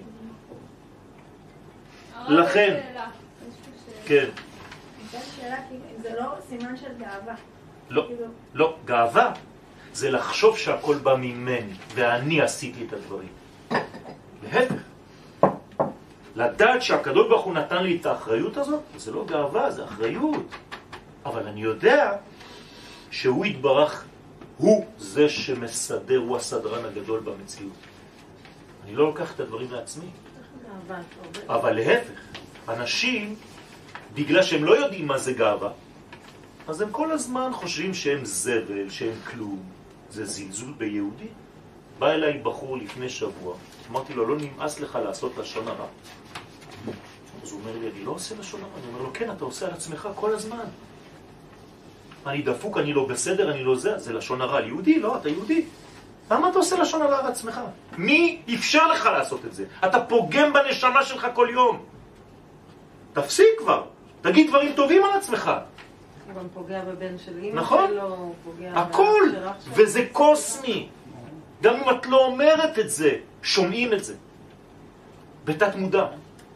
לכן, כן. שאלה, זה לא סימן של גאווה. לא, לא, גאווה זה לחשוב שהכל בא ממני ואני עשיתי את הדברים. להפך, לדעת שהקדוש ברוך הוא נתן לי את האחריות הזאת, זה לא גאווה, זה אחריות. אבל אני יודע שהוא יתברך, הוא זה שמסדר, הוא הסדרן הגדול במציאות. אני לא לוקח את הדברים לעצמי. אבל להפך, אנשים, בגלל שהם לא יודעים מה זה גאווה, אז הם כל הזמן חושבים שהם זבל, שהם כלום. זה זלזול ביהודי. בא אליי בחור לפני שבוע, אמרתי לו, לא נמאס לך לעשות לשון הרע. אז הוא אומר לי, אני לא עושה לשון הרע. אני אומר לו, כן, אתה עושה על עצמך כל הזמן. אני דפוק, אני לא בסדר, אני לא זה לשון הרע. יהודי? לא, אתה יהודי. למה אתה עושה לשון הרע על עצמך? מי אפשר לך לעשות את זה? אתה פוגם בנשמה שלך כל יום. תפסיק כבר. תגיד דברים טובים על עצמך. הוא גם פוגע בבן של אמא נכון? שלו, הוא פוגע... הכל. וזה קוסמי. גם אם את לא אומרת את זה, שומעים את זה. בתת מודע.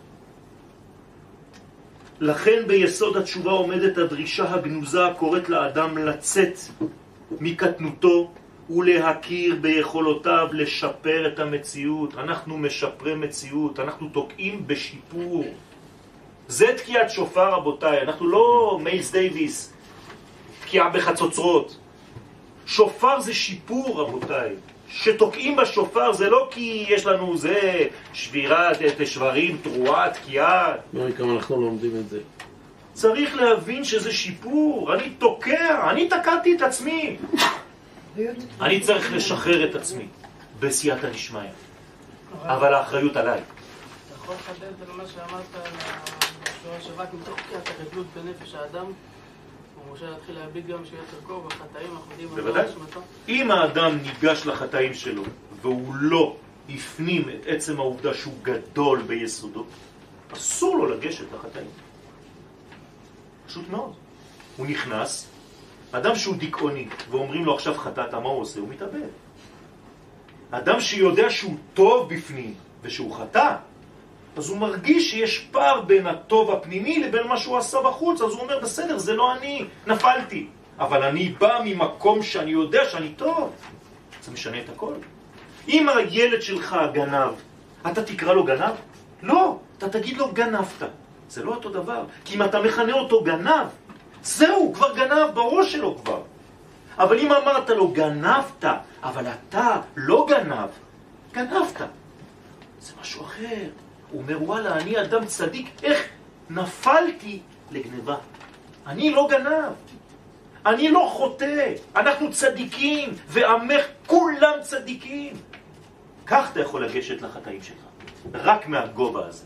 לכן ביסוד התשובה עומדת הדרישה הגנוזה הקוראת לאדם לצאת מקטנותו ולהכיר ביכולותיו לשפר את המציאות. אנחנו משפרי מציאות, אנחנו תוקעים בשיפור. זה תקיעת שופר, רבותיי, אנחנו לא מיילס דייביס, תקיעה בחצוצרות. שופר זה שיפור, רבותיי. שתוקעים בשופר זה לא כי יש לנו זה שבירת שברים, תרועה, תקיעה. כמה אנחנו לומדים את זה. צריך להבין שזה שיפור. אני תוקע, אני תקעתי את עצמי. אני צריך לשחרר את עצמי בסייעתא דשמיא. אבל האחריות עליי. אתה יכול לחדד על מה שאמרת בשורה שרק מתוך תקיעת הגדלות בנפש האדם הוא מורשה להתחיל להביט גם שיהיה תרכו בחטאים החודים. בוודאי. אם האדם ניגש לחטאים שלו והוא לא הפנים את עצם העובדה שהוא גדול ביסודו, אסור לו לגשת לחטאים. פשוט מאוד. הוא נכנס, אדם שהוא דיכאוני ואומרים לו עכשיו חטאת, מה הוא עושה? הוא מתאבד. אדם שיודע שהוא טוב בפנים ושהוא חטא, אז הוא מרגיש שיש פער בין הטוב הפנימי לבין מה שהוא עשה בחוץ, אז הוא אומר בסדר, זה לא אני, נפלתי, אבל אני בא ממקום שאני יודע שאני טוב. זה משנה את הכל. אם הילד שלך גנב, אתה תקרא לו גנב? לא, אתה תגיד לו גנבת. זה לא אותו דבר, כי אם אתה מכנה אותו גנב, זהו, כבר גנב בראש שלו כבר. אבל אם אמרת לו גנבת, אבל אתה לא גנב, גנבת, זה משהו אחר. הוא אומר וואלה, אני אדם צדיק, איך נפלתי לגנבה? אני לא גנב, אני לא חוטא, אנחנו צדיקים, ועמך כולם צדיקים. כך אתה יכול לגשת לחטאים שלך, רק מהגובה הזה.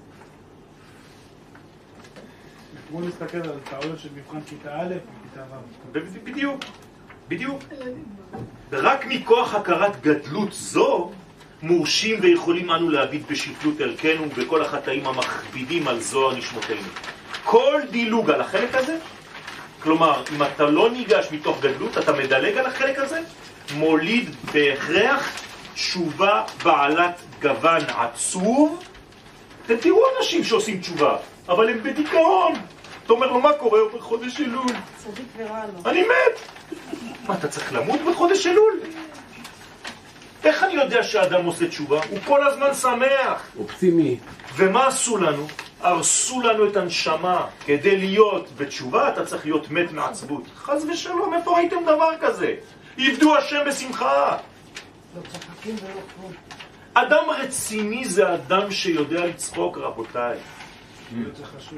בואו נסתכל על טעויות של מבחן כיתה א' וכיתה ו'. בדיוק, בדיוק. רק מכוח הכרת גדלות זו, מורשים ויכולים אנו להביט בשפלות אלקנו ובכל החטאים המכבידים על זוהר נשמותינו. כל דילוג על החלק הזה, כלומר, אם אתה לא ניגש מתוך גדלות, אתה מדלג על החלק הזה, מוליד בהכרח תשובה בעלת גוון עצוב. אתם תראו אנשים שעושים תשובה, אבל הם בדיכאון. אתה אומר לו, מה קורה בחודש אלול? צדיק ורע לו. אני מת. מה, אתה צריך למות בחודש אלול? איך אני יודע שהאדם עושה תשובה? הוא כל הזמן שמח. אופטימי. ומה עשו לנו? הרסו לנו את הנשמה. כדי להיות בתשובה אתה צריך להיות מת מעצבות. חס ושלום, איפה ראיתם דבר כזה? יבדו השם בשמחה. לא צחקים ולא כלום. אדם רציני זה אדם שיודע לצחוק, רבותיי. זה חשוב.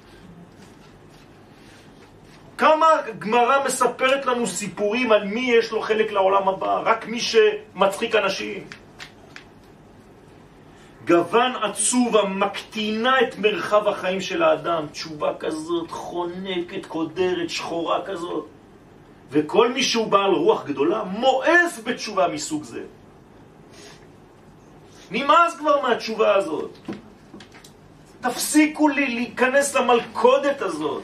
כמה גמרא מספרת לנו סיפורים על מי יש לו חלק לעולם הבא, רק מי שמצחיק אנשים. גוון עצוב המקטינה את מרחב החיים של האדם, תשובה כזאת, חונקת, קודרת, שחורה כזאת. וכל מי שהוא בעל רוח גדולה מואס בתשובה מסוג זה. נמאס כבר מהתשובה הזאת. תפסיקו לי להיכנס למלכודת הזאת.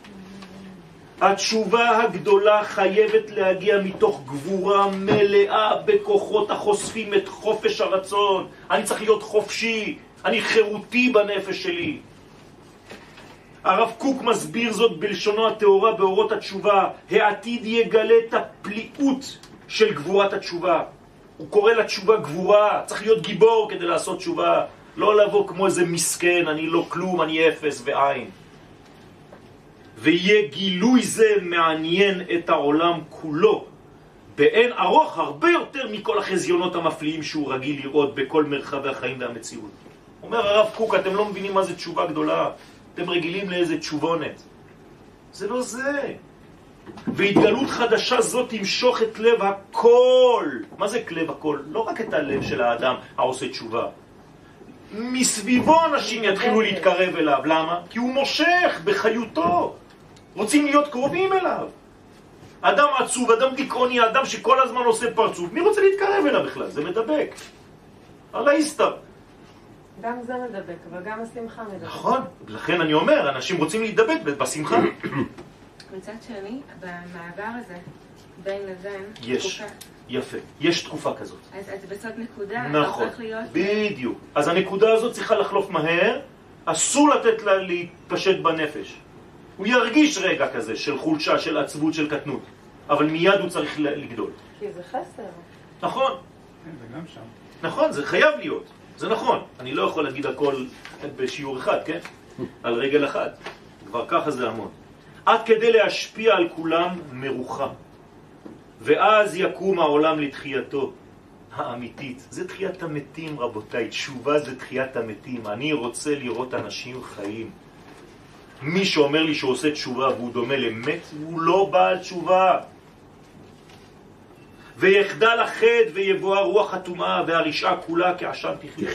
התשובה הגדולה חייבת להגיע מתוך גבורה מלאה בכוחות החושפים את חופש הרצון. אני צריך להיות חופשי, אני חירותי בנפש שלי. הרב קוק מסביר זאת בלשונו התאורה באורות התשובה. העתיד יגלה את הפליאות של גבורת התשובה. הוא קורא לתשובה גבורה, צריך להיות גיבור כדי לעשות תשובה. לא לבוא כמו איזה מסכן, אני לא כלום, אני אפס ועין. ויהיה גילוי זה מעניין את העולם כולו, באין ארוך הרבה יותר מכל החזיונות המפליאים שהוא רגיל לראות בכל מרחבי החיים והמציאות. אומר הרב קוק, אתם לא מבינים מה זה תשובה גדולה, אתם רגילים לאיזה תשובונת. זה לא זה. והתגלות חדשה זאת תמשוך את לב הכל. מה זה לב הכל? לא רק את הלב של האדם העושה תשובה. מסביבו אנשים יתחילו להתקרב אליו. למה? כי הוא מושך בחיותו. רוצים להיות קרובים אליו. אדם עצוב, אדם דיכאוני, אדם שכל הזמן עושה פרצוף, מי רוצה להתקרב אליו בכלל? זה מדבק. על ההסתר. גם זה מדבק, אבל גם השמחה מדבק. נכון, לכן אני אומר, אנשים רוצים להידבק בשמחה. מצד שני, במעבר הזה, בין לבין, יש, תקופה. יפה, יש תקופה כזאת. אז בסוד נקודה, נכון, צריך להיות... בדיוק. אז הנקודה הזאת צריכה לחלוף מהר, אסור לתת לה להתפשט בנפש. הוא ירגיש רגע כזה של חולשה, של עצבות, של קטנות, אבל מיד הוא צריך לגדול. כי זה חסר. נכון. כן, זה גם שם. נכון, זה חייב להיות. זה נכון. אני לא יכול להגיד הכל בשיעור אחד, כן? על רגל אחת. כבר ככה זה המון. עד כדי להשפיע על כולם מרוחה. ואז יקום העולם לתחייתו. האמיתית. זה תחיית המתים, רבותיי. תשובה זה תחיית המתים. אני רוצה לראות אנשים חיים. מי שאומר לי שהוא עושה תשובה והוא דומה למת, הוא לא בעל תשובה. ויחדל החטא ויבוא הרוח הטומאה והרשעה כולה כעשן תכלה.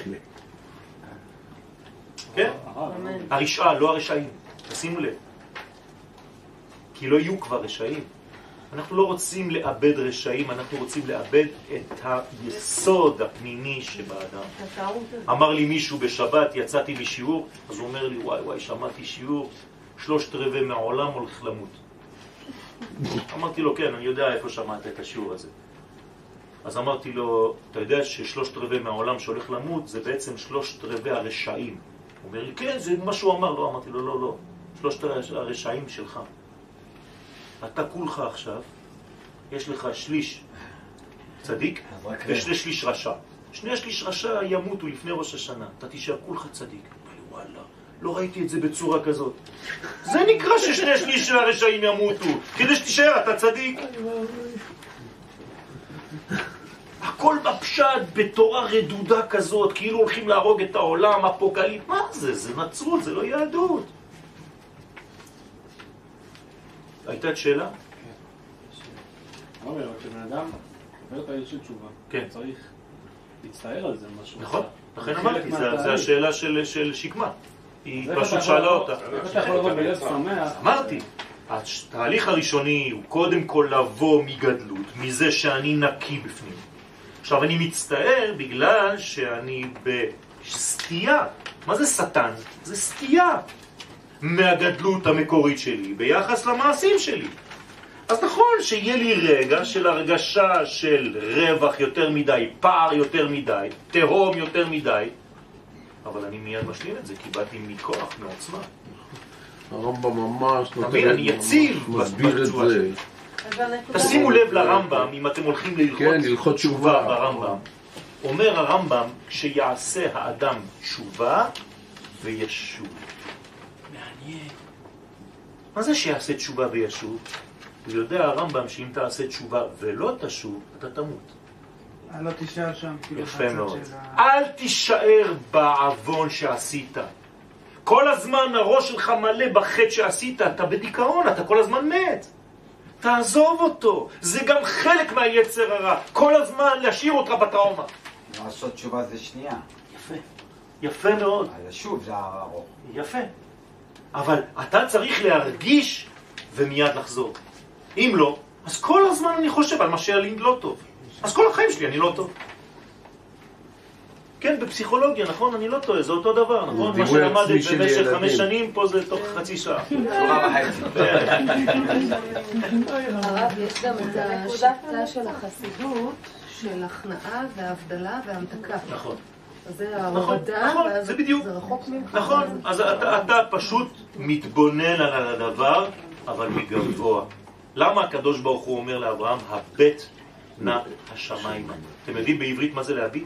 כן? הרשעה, לא הרשעים. תשימו לב. כי לא יהיו כבר רשעים. אנחנו לא רוצים לאבד רשעים, אנחנו רוצים לאבד את היסוד הפנימי שבאדם. אמר לי מישהו בשבת, יצאתי משיעור, אז הוא אומר לי, וואי, שמעתי שיעור, 3/4 מהעולם הולך למות. אמרתי לו, כן, אני יודע איפה שמעת את השיעור הזה. אז אמרתי לו, אתה יודע ש3/4 מהעולם שהולך למות, זה בעצם 3/4 הרשעים. הוא אומר לי, כן, זה מה שהוא אמר. לא, אמרתי לו, לא, 3 הרשעים שלך. אתה כולך עכשיו, יש לך שליש צדיק ו2/3 רשע. 2/3 רשע ימותו לפני ראש השנה. אתה תשאר כולך צדיק. וואלה, לא ראיתי את זה בצורה כזאת. זה נקרא ש2/3 הרשעים ימותו, כדי שתשאר, אתה צדיק. הכל בפשט, בתורה רדודה כזאת, כאילו הולכים להרוג את העולם, אפוקליפ. מה זה? זה נצרות, זה לא יהדות. הייתה שאלה? כן. אומר, רק שבן אדם עובר את העיר של תשובה. כן. צריך להצטער על זה משהו. נכון, לכן אמרתי, זה השאלה של שקמה. היא פשוט שאלה אותה. איך אתה יכול לבוא בלב שמח? אמרתי, התהליך הראשוני הוא קודם כל לבוא מגדלות, מזה שאני נקי בפנים. עכשיו אני מצטער בגלל שאני בסטייה. מה זה שטן? זה סטייה מהגדלות המקורית שלי ביחס למעשים שלי. אז נכון שיהיה לי רגע של הרגשה של רווח יותר מדי, פער יותר מדי, תהום יותר מדי, אבל אני מיד משלים את זה, כי באתי מכוח, מעוצמה. הרמב"ם ממש תמיד אני יציב מסביר את זה. תשימו לב לרמב"ם, אם אתם הולכים להלכות תשובה ברמב"ם, אומר הרמב"ם, כשיעשה האדם תשובה וישוב. מעניין. מה זה שיעשה תשובה וישוב? הוא יודע הרמב"ם שאם תעשה תשובה ולא תשוב, אתה תמות. לא תישאר שם. יפה מאוד. אל תישאר בעוון שעשית. כל הזמן הראש שלך מלא בחטא שעשית, אתה בדיכאון, אתה כל הזמן מת. תעזוב אותו. זה גם חלק מהיצר הרע. כל הזמן להשאיר אותך בטראומה. לעשות תשובה זה שנייה. יפה. יפה מאוד. שוב זה ארוך. יפה. אבל אתה צריך להרגיש ומיד לחזור. אם לא, אז כל הזמן אני חושב על מה שהיה לא טוב. אז כל החיים שלי אני לא טוב. כן, בפסיכולוגיה, נכון? אני לא טועה, זה אותו דבר, נכון? מה שלמדת במשך 5 שנים, פה זה תוך חצי שעה. הרב, יש גם את השיטה של החסידות, של הכנעה וההבדלה והמתקה. נכון. זה ההורדה, זה בדיוק. זה רחוק ממך. נכון, אז אתה פשוט מתבונן על הדבר, אבל מגבוה. למה הקדוש ברוך הוא אומר לאברהם, הבט נא השמיים? אתם יודעים בעברית מה זה להביט?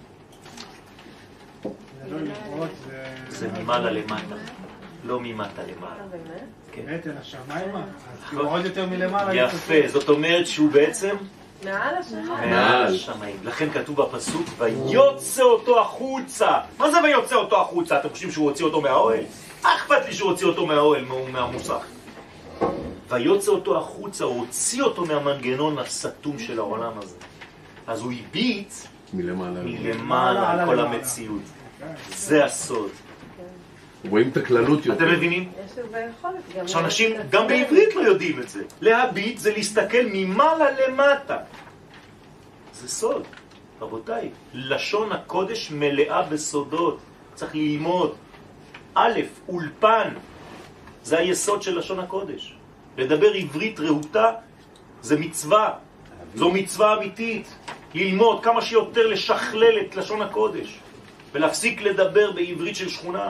זה ממעלה למטה, לא ממטה למעלה. באמת, אל השמיים? אז עוד יותר מלמעלה. יפה, זאת אומרת שהוא בעצם מעל השמיים. מעל השמיים. לכן כתוב בפסוק, ויוצא אותו החוצה. מה זה ויוצא אותו החוצה? אתם חושבים שהוא הוציא אותו מהאוהל? אכפת לי שהוא הוציא אותו מהאוהל, מהמוסך. ויוצא אותו החוצה, הוא הוציא אותו מהמנגנון הסתום של העולם הזה. אז הוא הביט מלמעלה על כל המציאות. זה הסוד. רואים את הכללות יותר. אתם מבינים? יש לזה יכולת גם. שאנשים גם בעברית לא יודעים את זה. להביט זה להסתכל ממעלה למטה. זה סוד, רבותיי. לשון הקודש מלאה בסודות. צריך ללמוד. א', אולפן. זה היסוד של לשון הקודש. לדבר עברית רהוטה זה מצווה. זו מצווה אמיתית. ללמוד כמה שיותר לשכלל את לשון הקודש. ולהפסיק לדבר בעברית של שכונה.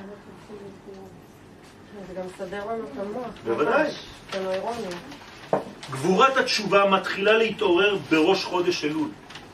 זה גם סדר לנו את המוח. בוודאי. את הנוירונים. גבורת התשובה מתחילה להתעורר בראש חודש אלול.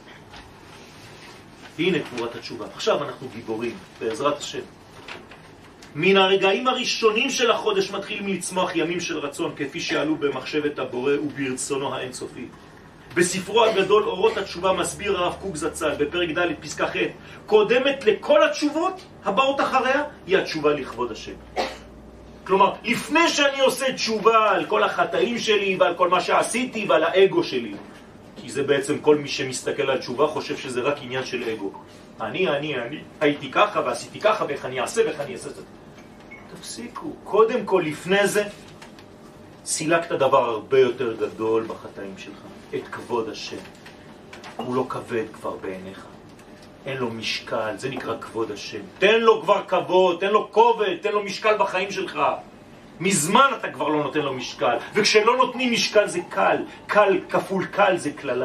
הנה גבורת התשובה. עכשיו אנחנו גיבורים, בעזרת השם. מן הרגעים הראשונים של החודש מתחילים לצמוח ימים של רצון, כפי שעלו במחשבת הבורא וברצונו האינסופי. בספרו הגדול אורות התשובה מסביר הרב קוק זצ"ל בפרק ד' פסקה ח' קודמת לכל התשובות הבאות אחריה היא התשובה לכבוד השם. כלומר, לפני שאני עושה תשובה על כל החטאים שלי ועל כל מה שעשיתי ועל האגו שלי, כי זה בעצם כל מי שמסתכל על תשובה חושב שזה רק עניין של אגו. אני הייתי ככה ועשיתי ככה ואיך אני אעשה ואיך אני אעשה את זה. תפסיקו. קודם כל, לפני זה, סילקת דבר הרבה יותר גדול בחטאים שלך. את כבוד השם. הוא לא כבד כבר בעיניך. אין לו משקל, זה נקרא כבוד השם. תן לו כבר כבוד, תן לו כובד, תן לו משקל בחיים שלך. מזמן אתה כבר לא נותן לו משקל. וכשלא נותנים משקל זה קל. קל כפול קל זה כללה.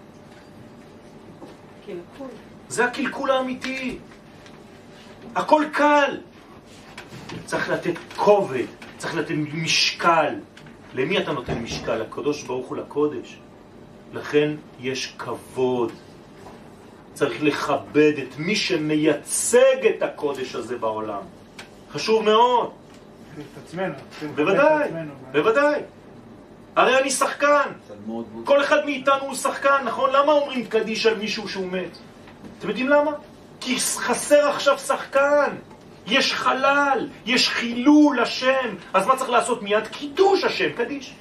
קלקול. זה הקלקול האמיתי. הכל קל. צריך לתת כובד, צריך לתת משקל. למי אתה נותן משקל? לקדוש ברוך הוא, לקודש. לכן יש כבוד. צריך לכבד את מי שמייצג את הקודש הזה בעולם. חשוב מאוד. את עצמנו. בוודאי, בוודאי. הרי אני שחקן. כל אחד מאיתנו הוא שחקן, נכון? למה אומרים קדיש על מישהו שהוא מת? אתם יודעים למה? כי חסר עכשיו שחקן. יש חלל, יש חילול השם. אז מה צריך לעשות מיד? קידוש השם, קדיש.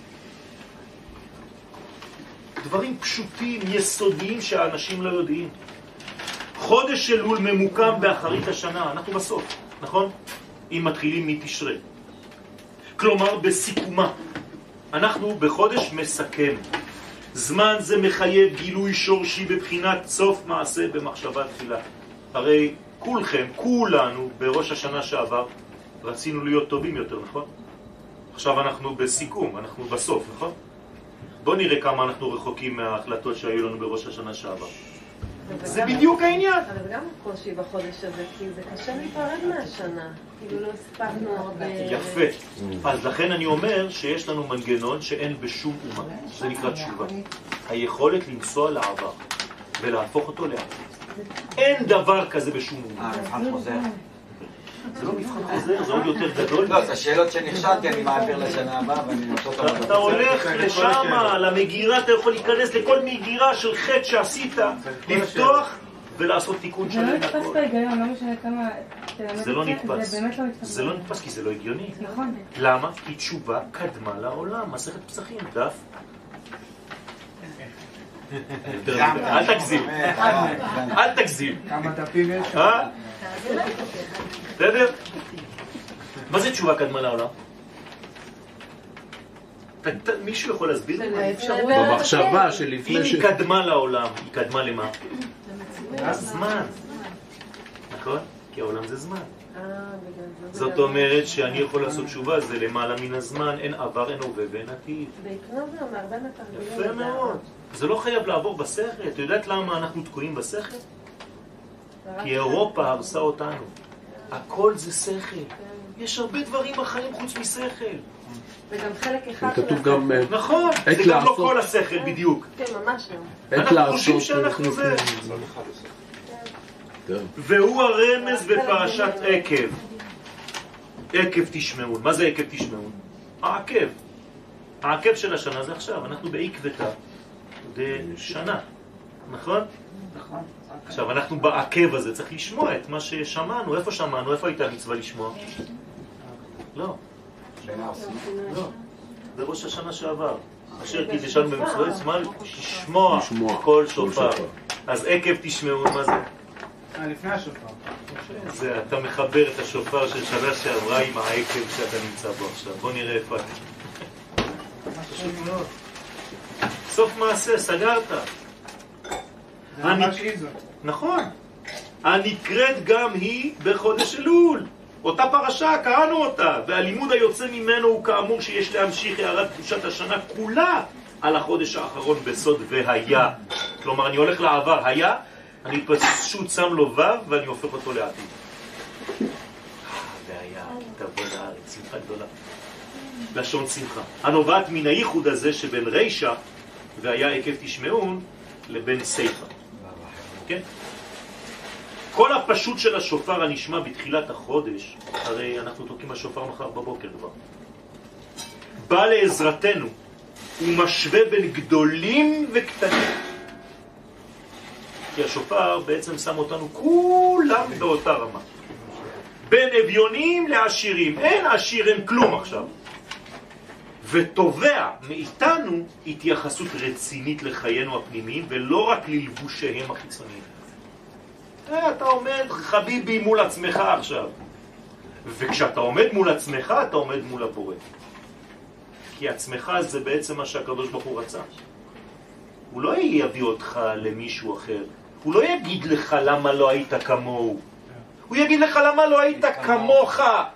דברים פשוטים, יסודיים שהאנשים לא יודעים. חודש אלול ממוקם באחרית השנה, אנחנו בסוף, נכון? אם מתחילים מתשרי. כלומר, בסיכומה. אנחנו בחודש מסכם. זמן זה מחייב גילוי שורשי בבחינת סוף מעשה במחשבה תחילה. הרי כולכם, כולנו, בראש השנה שעבר, רצינו להיות טובים יותר, נכון? עכשיו אנחנו בסיכום, אנחנו בסוף, נכון? בוא נראה כמה אנחנו רחוקים מההחלטות שהיו לנו בראש השנה שעבר. זה בדיוק העניין. אבל זה גם קושי בחודש הזה, כי זה קשה להיפרד מהשנה. כאילו לא הספקנו הרבה... יפה. אז לכן אני אומר שיש לנו מנגנון שאין בשום אומה. זה נקרא תשובה. היכולת לנסוע לעבר ולהפוך אותו לעתיד. אין דבר כזה בשום אומה. מבחן חוזר. זה לא מבחן חוזר, זה עוד יותר גדול. לא, זה השאלות שנכשלתי, אני מעביר לשנה הבאה ואני נוצא אותם. אתה הולך לשם, למגירה, אתה יכול להיכנס לכל מגירה של חטא שעשית, לפתוח ולעשות תיקון שלם. זה לא נתפס בהיגיון, לא משנה כמה... זה לא נתפס. זה באמת לא נתפס. זה לא נתפס כי זה לא הגיוני. נכון. למה? כי תשובה קדמה לעולם. מסכת פסחים, דף. אל תגזים. אל תגזים. כמה דפים יש? בסדר? מה זה תשובה קדמה לעולם? מישהו יכול להסביר? במחשבה שלפני אם היא קדמה לעולם, היא קדמה למה? זמן. נכון? כי העולם זה זמן. זאת אומרת שאני יכול לעשות תשובה, זה למעלה מן הזמן, אין עבר, אין הווה ואין עתיד. בעקרון זה אומר בין התרגילים. יפה מאוד. זה לא חייב לעבור בשכל. אתה יודעת למה אנחנו תקועים בשכל? כי אירופה הרסה אותנו. הכל זה שכל. יש הרבה דברים בחיים חוץ משכל. וגם חלק אחד של כתוב גם... נכון, זה גם לא כל השכל בדיוק. כן, ממש לא. אנחנו חושבים שאנחנו זה. והוא הרמז בפרשת עקב. עקב תשמעון. מה זה עקב תשמעון? העקב. העקב של השנה זה עכשיו. אנחנו בעקבתה. זה שנה. נכון? נכון. עכשיו, אנחנו בעקב הזה צריך לשמוע את מה ששמענו. איפה שמענו? איפה הייתה מצווה לשמוע? לא. לא. בראש השנה שעבר. אשר קידשנו במצוות זמן לשמוע כל שופר. אז עקב תשמעו, מה זה? לפני השופר. זה, אתה מחבר את השופר של שנה שעברה עם העקב שאתה נמצא בו עכשיו. בוא נראה איפה אתה. סוף מעשה, סגרת. נכון. הנקראת גם היא בחודש אלול. אותה פרשה, קראנו אותה, והלימוד היוצא ממנו הוא כאמור שיש להמשיך הערת קדושת השנה כולה על החודש האחרון בסוד והיה. כלומר, אני הולך לעבר, היה, אני פשוט שם לו וו ואני הופך אותו לעתיד. והיה, תבוא לארץ, שמחה גדולה. לשון שמחה. הנובעת מן הייחוד הזה שבין רישה והיה עקב תשמעון לבין סייפה. כן? כל הפשוט של השופר הנשמע בתחילת החודש, הרי אנחנו תוקעים השופר מחר בבוקר כבר, בא לעזרתנו הוא משווה בין גדולים וקטנים. כי השופר בעצם שם אותנו כולם באותה רמה. בין אביונים לעשירים. אין עשיר, אין כלום עכשיו. ותובע מאיתנו התייחסות רצינית לחיינו הפנימיים, ולא רק ללבושיהם החיצוניים. אתה עומד חביבי מול עצמך עכשיו. וכשאתה עומד מול עצמך, אתה עומד מול הבורא. כי עצמך זה בעצם מה שהקדוש ברוך הוא רצה. הוא לא יביא אותך למישהו אחר. הוא לא יגיד לך למה לא היית כמוהו. הוא יגיד לך למה לא היית כמוך.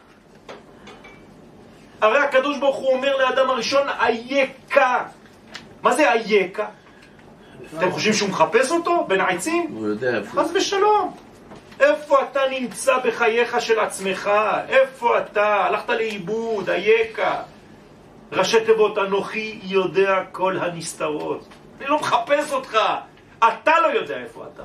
הרי הקדוש ברוך הוא אומר לאדם הראשון, אייכה. מה זה אייכה? אתם חושבים שהוא מחפש אותו בין העצים? הוא יודע איפה. חס ושלום. איפה אתה נמצא בחייך של עצמך? איפה אתה? הלכת לאיבוד, אייכה. ראשי תיבות, אנוכי יודע כל הנסתרות. אני לא מחפש אותך. אתה לא יודע איפה אתה.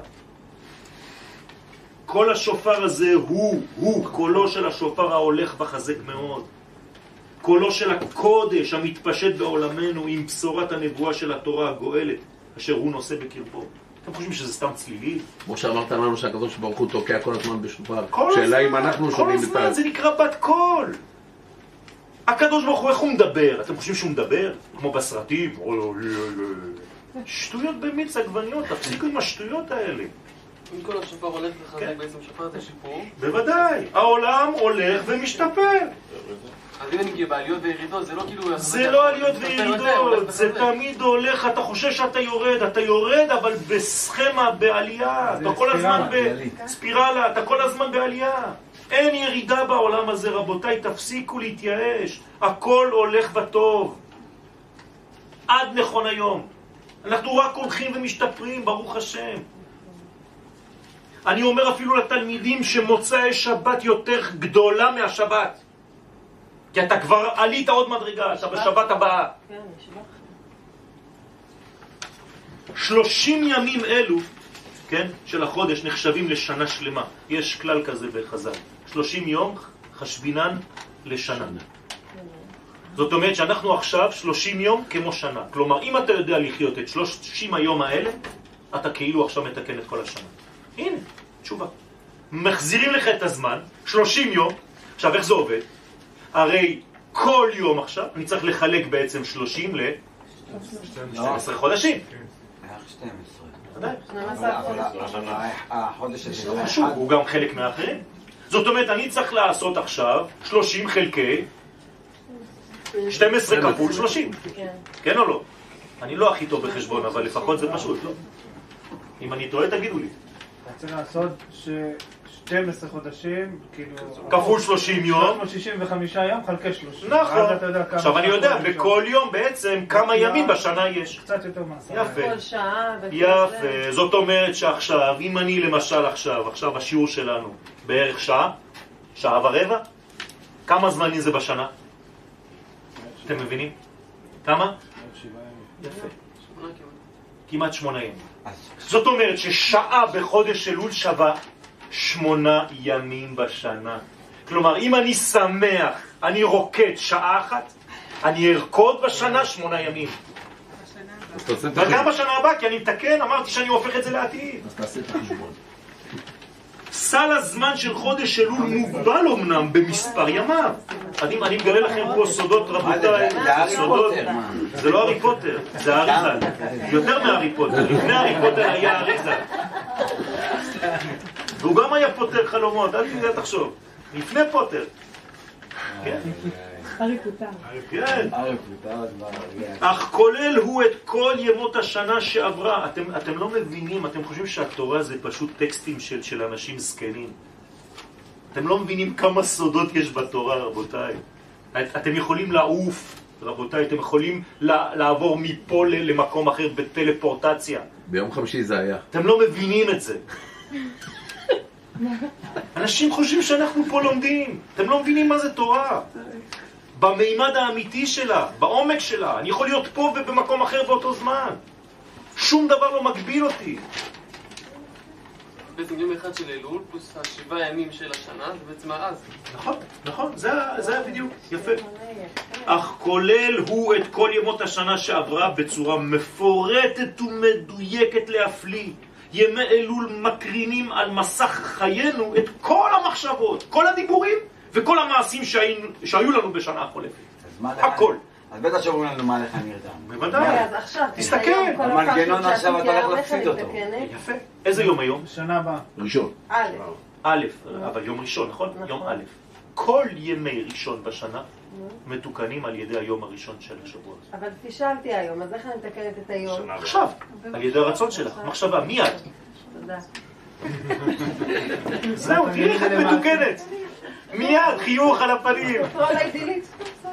כל השופר הזה הוא קולו של השופר ההולך וחזק מאוד. קולו של הקודש המתפשט בעולמנו עם בשורת הנבואה של התורה הגואלת אשר הוא נושא בקרבו. אתם חושבים שזה סתם צלילי? כמו שאמרת לנו שהקדוש ברוך הוא תוקע כל הזמן בשופר. שאלה אם אנחנו שומעים את כל הזמן זה נקרא בת קול. הקדוש ברוך הוא איך הוא מדבר? אתם חושבים שהוא מדבר? כמו בסרטים? שטויות במיץ עגבניות, תפסיקו עם השטויות האלה. אם כל השופר הולך וחזק בעצם שופר את השיפור. בוודאי, העולם הולך ומשתפר. אז אם אני בעליות וירידות, זה לא כאילו... זה לא עליות וירידות, זה תמיד הולך, אתה חושב שאתה יורד, אתה יורד אבל בסכמה, בעלייה, אתה כל הזמן בספירלה, אתה כל הזמן בעלייה. אין ירידה בעולם הזה, רבותיי, תפסיקו להתייאש, הכל הולך וטוב. עד נכון היום. אנחנו רק הולכים ומשתפרים, ברוך השם. אני אומר אפילו לתלמידים שמוצאי שבת יותר גדולה מהשבת. כי אתה כבר עלית עוד מדרגה, אתה בשבת הבאה. 30 ימים אלו, כן, של החודש נחשבים לשנה שלמה. יש כלל כזה בחז"ל. 30 יום חשבינן לשנה. זאת אומרת שאנחנו עכשיו 30 יום כמו שנה. כלומר, אם אתה יודע לחיות את 30 היום האלה, אתה כאילו עכשיו מתקן את כל השנה. הנה, תשובה. מחזירים לך את הזמן, 30 יום. עכשיו, איך זה עובד? הרי כל יום עכשיו, אני צריך לחלק בעצם 30 ל-12 חודשים. 12. החודש הזה חשוב, הוא גם חלק מהאחרים. זאת אומרת, אני צריך לעשות עכשיו 30 חלקי 12 כפול 30. כן או לא? אני לא הכי טוב בחשבון, אבל לפחות זה פשוט, לא? אם אני טועה, תגידו לי. אתה צריך לעשות 12 חודשים, כאילו... כפול 30 יום. 365 יום חלקי 30. נכון. עכשיו אני יודע, בכל יום בעצם כמה ימים בשנה יש. קצת יותר מעשר. יפה. כל שעה. יפה. זאת אומרת שעכשיו, אם אני למשל עכשיו השיעור שלנו בערך שעה, שעה ורבע, כמה זמנים זה בשנה? אתם מבינים? כמה? יפה. כמעט 8 ימים. זאת אומרת ששעה בחודש אלול שווה 8 ימים בשנה. כלומר, אם אני שמח, אני רוקד שעה אחת, אני ארקוד בשנה 8 ימים. וגם בשנה הבאה, כי אני מתקן, אמרתי שאני הופך את זה לעתיד. אז תעשה את החשבון. סל הזמן של חודש אלול מוגבל אמנם במספר ימיו. אני מגלה לכם פה סודות, רבותיי. זה לא הארי פוטר, זה האריזל. יותר מהארי פוטר. לפני הארי פוטר היה האריזל. והוא גם היה פוטר חלומות, אל תחשוב. לפני פוטר. כן? הארי פוטר. כן. אך כולל הוא את כל ימות השנה שעברה. אתם לא מבינים, אתם חושבים שהתורה זה פשוט טקסטים של אנשים זקנים. אתם לא מבינים כמה סודות יש בתורה, רבותיי. אתם יכולים לעוף, רבותיי, אתם יכולים לעבור מפה למקום אחר בטלפורטציה. ביום חמישי זה היה. אתם לא מבינים את זה. אנשים חושבים שאנחנו פה לומדים. אתם לא מבינים מה זה תורה. במימד האמיתי שלה, בעומק שלה. אני יכול להיות פה ובמקום אחר באותו זמן. שום דבר לא מגביל אותי. בעצם יום אחד של אלול, פלוס 7 ימים של השנה, זה בעצם אז. נכון, נכון, זה בדיוק, יפה. אך כולל הוא את כל ימות השנה שעברה בצורה מפורטת ומדויקת להפליא. ימי אלול מקרינים על מסך חיינו את כל המחשבות, כל הדיבורים וכל המעשים שהיו לנו בשנה החולפת. הכל. אז בטח שאומרים לנו מה לך נרדם. בוודאי. אז עכשיו, תסתכל. המנגנון עכשיו אתה הולך להפסיד אותו. יפה. איזה יום היום? שנה הבאה. ראשון. א', אבל יום ראשון, נכון? יום א'. כל ימי ראשון בשנה מתוקנים על ידי היום הראשון של השבוע. אבל פישלתי היום, אז איך אני מתקנת את היום? עכשיו, על ידי הרצון שלך, מחשבה, מיד. תודה. זהו, תראי איך את מתוקנת. מיד, חיוך על הפנים. אולי דילית.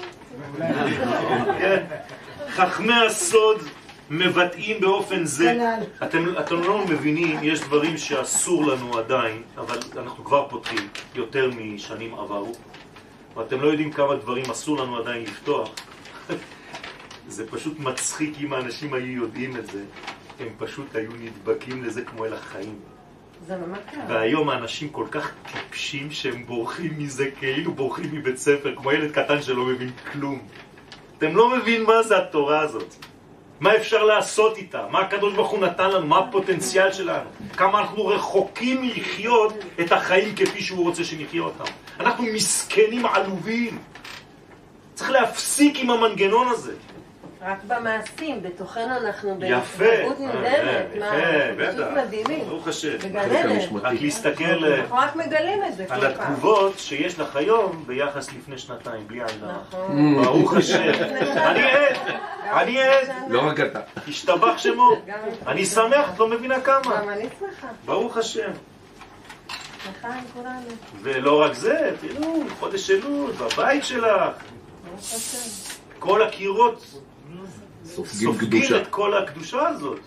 חכמי הסוד מבטאים באופן זה. אתם לא מבינים, יש דברים שאסור לנו עדיין, אבל אנחנו כבר פותחים יותר משנים עברו. ואתם לא יודעים כמה דברים אסור לנו עדיין לפתוח. זה פשוט מצחיק אם האנשים היו יודעים את זה. הם פשוט היו נדבקים לזה כמו אל החיים. זה ממש קרה. והיום האנשים כל כך טיפשים שהם בורחים מזה כאילו בורחים מבית ספר, כמו ילד קטן שלא מבין כלום. אתם לא מבין מה זה התורה הזאת. מה אפשר לעשות איתה? מה הקדוש ברוך הוא נתן לנו? מה הפוטנציאל שלנו? כמה אנחנו רחוקים מלחיות את החיים כפי שהוא רוצה שנחיה אותם. אנחנו מסכנים עלובים. צריך להפסיק עם המנגנון הזה. רק במעשים, בתוכנו אנחנו יפה, בהתנהגות נרדמת. יפה, פשוט מדהימים. ברוך השם. בגננת. רק להסתכל אנחנו רק מגלים את זה על כל פעם. התגובות שיש לך היום ביחס לפני שנתיים, בלי עין הרע. נכון. ברוך השם. אני עד. לא רק אתה. השתבח שמו. אני שמח, את לא מבינה כמה. גם אני שמחה. ברוך השם. שמחה עם כולנו. ולא רק זה, תראו, חודש אלול, בבית שלך. ברוך השם. כל הקירות סופגים סופגים קדושה. את כל הקדושה הזאת.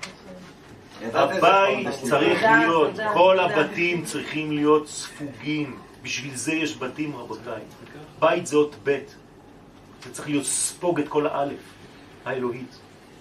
הבית צריך להיות, כל הבתים צריכים להיות ספוגים. בשביל זה יש בתים, רבותיי. בית זה אות בית. זה צריך להיות ספוג את כל האלף האלוהית.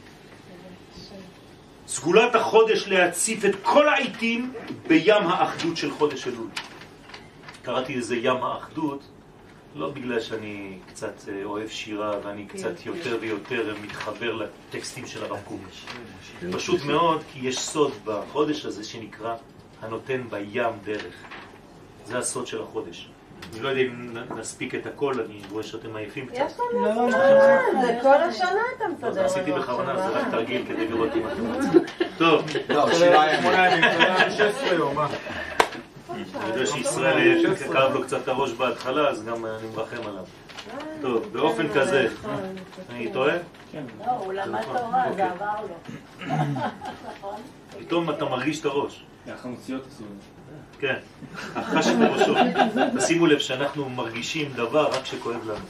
סגולת החודש להציף את כל העיתים בים האחדות של חודש אלול. קראתי לזה ים האחדות לא בגלל שאני קצת אוהב שירה ואני קצת יותר ויותר מתחבר לטקסטים של הרב קוק. פשוט מאוד כי יש סוד בחודש הזה שנקרא הנותן בים דרך. זה הסוד של החודש. אני לא יודע אם נספיק את הכל, אני רואה שאתם עייפים קצת. יש לנו זמן, זה כל השנה אתה מסדר. עשיתי בכוונה, זה רק תרגיל כדי לראות אם אתם רוצים. טוב. לא, 7 ימים. 16 יום, מה? אני יודע שישראל כאב לו קצת הראש בהתחלה, אז גם אני מרחם עליו. טוב, באופן כזה. אני טועה? לא, הוא למד תורה, זה עבר לו. פתאום אתה מרגיש את הראש. החמוציות עשו. כן, החש בראשו. תשימו לב שאנחנו מרגישים דבר רק שכואב לנו.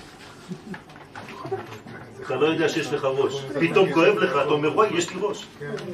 אתה לא יודע שיש לך ראש. פתאום כואב לך, אתה אומר, וואי, יש לי ראש.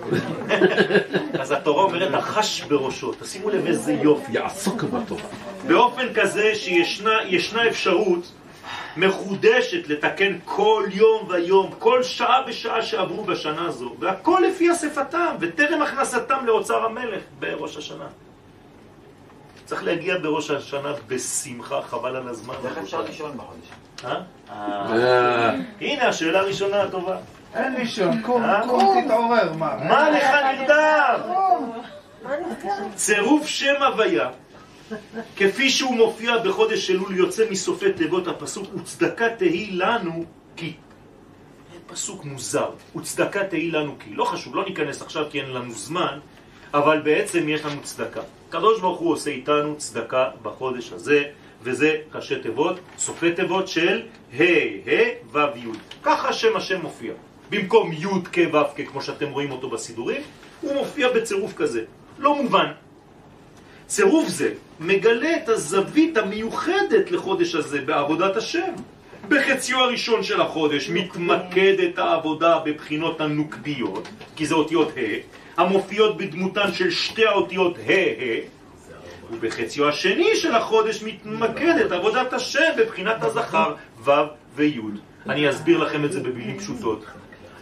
אז התורה אומרת, החש בראשו. תשימו לב איזה יופי. יעסוק בתורה. באופן כזה שישנה אפשרות מחודשת לתקן כל יום ויום, כל שעה בשעה שעברו בשנה הזו, והכל לפי אספתם, וטרם הכנסתם לאוצר המלך בראש השנה. צריך להגיע בראש השנה בשמחה, חבל על הזמן. איך אפשר לישון בחודש? הנה השאלה הראשונה הטובה. אין לישון, קום, תתעורר, מה? מה לך נרדם? צירוף שם הוויה, כפי שהוא מופיע בחודש אלול יוצא מסופי תיבות הפסוק, וצדקה תהי לנו כי. פסוק מוזר, וצדקה תהי לנו כי. לא חשוב, לא ניכנס עכשיו כי אין לנו זמן, אבל בעצם יש לנו צדקה. קדוש ברוך הוא עושה איתנו צדקה בחודש הזה, וזה ראשי תיבות, סופי תיבות של ה' ו' י'. ככה השם מופיע. במקום י' כ' ו' כ' כמו שאתם רואים אותו בסידורים, הוא מופיע בצירוף כזה. לא מובן. צירוף זה מגלה את הזווית המיוחדת לחודש הזה בעבודת השם. בחציו הראשון של החודש מתמקדת העבודה בבחינות הנוקביות, כי זה אותיות ה', המופיעות בדמותן של שתי האותיות ה', ובחציו השני של החודש מתמקדת עבודת השם בבחינת הזכר ו' וי'. אני אסביר לכם את זה במילים פשוטות.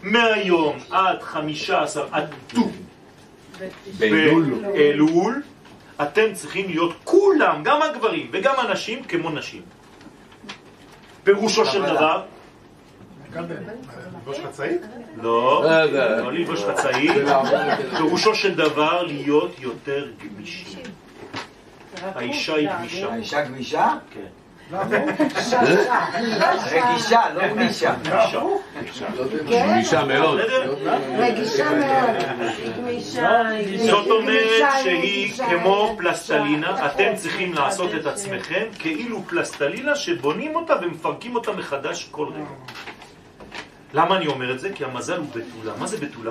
מהיום עד 15 עד ט"ו באלול, אתם צריכים להיות כולם, גם הגברים וגם הנשים, כמו נשים. פירושו של דבר... לבוש חצאית? לא, לא לבוש חצאית. פירושו של דבר להיות יותר גמישים. האישה היא גמישה. האישה גמישה? כן. רגישה, לא גמישה. גמישה מאוד. רגישה מאוד. זאת אומרת שהיא כמו פלסטלינה. אתם צריכים לעשות את עצמכם כאילו פלסטלינה שבונים אותה ומפרקים אותה מחדש כל רגע. למה אני אומר את זה? כי המזל הוא בתולה. מה זה בתולה?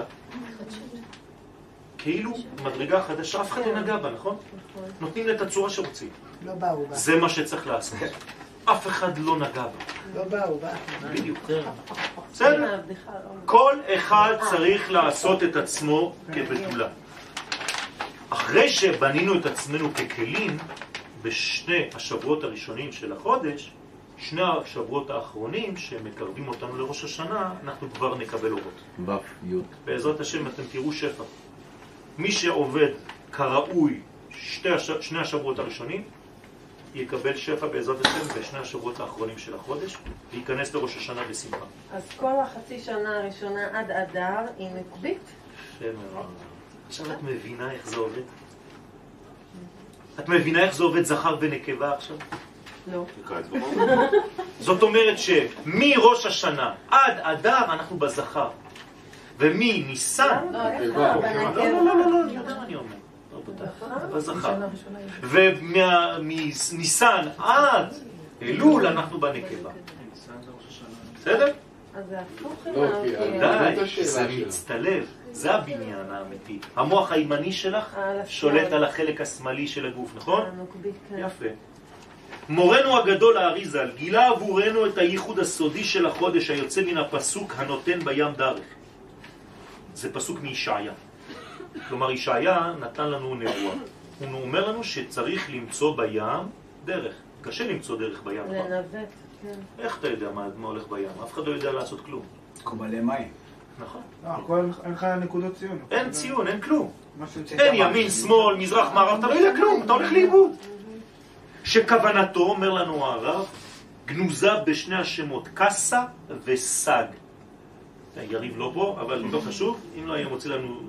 כאילו מדרגה חדשה, אף אחד לא נגע בה, נכון? נותנים לה את הצורה שרוצים. לא באו בה. זה מה שצריך לעשות. אף אחד לא נגע בה. לא באו בה. בדיוק. בסדר? כל אחד צריך לעשות את עצמו כבתולה. אחרי שבנינו את עצמנו ככלים, בשני השבועות הראשונים של החודש, שני השבועות האחרונים שמקרבים אותנו לראש השנה, אנחנו כבר נקבל אורות. בעזרת השם אתם תראו שפע. מי שעובד כראוי שני השבועות הראשונים, יקבל שפע בעזרת השם בשני השבועות האחרונים של החודש, וייכנס לראש השנה בשמחה. אז כל החצי שנה הראשונה עד אדר היא נקבית? עכשיו את מבינה איך זה עובד? את מבינה איך זה עובד זכר ונקבה עכשיו? לא. זאת אומרת שמראש השנה עד אדר אנחנו בזכר, ומניסן... לא, אני יודע מה אני אומר. בזכר. ומניסן עד אלול אנחנו בנקבה. בסדר? אז זה הפוך די, זה מצטלב. זה הבניין האמיתי. המוח הימני שלך שולט על החלק השמאלי של הגוף, נכון? יפה. מורנו הגדול האריז"ל גילה עבורנו את הייחוד הסודי של החודש היוצא מן הפסוק הנותן בים דרך. זה פסוק מישעיה. כלומר, ישעיה נתן לנו נבואה. הוא אומר לנו שצריך למצוא בים דרך. קשה למצוא דרך בים. לנווט, כן. איך אתה יודע מה הולך בים? אף אחד לא יודע לעשות כלום. קומלי מים. נכון. אין לך נקודות ציון. אין ציון, אין כלום. אין ימין, שמאל, מזרח, מערב, אתה לא יודע כלום, אתה הולך לאיבוד. שכוונתו, אומר לנו הרב, גנוזה בשני השמות, קסה וסג. יריב לא פה, אבל לא חשוב, אם לא היה מוצא לנו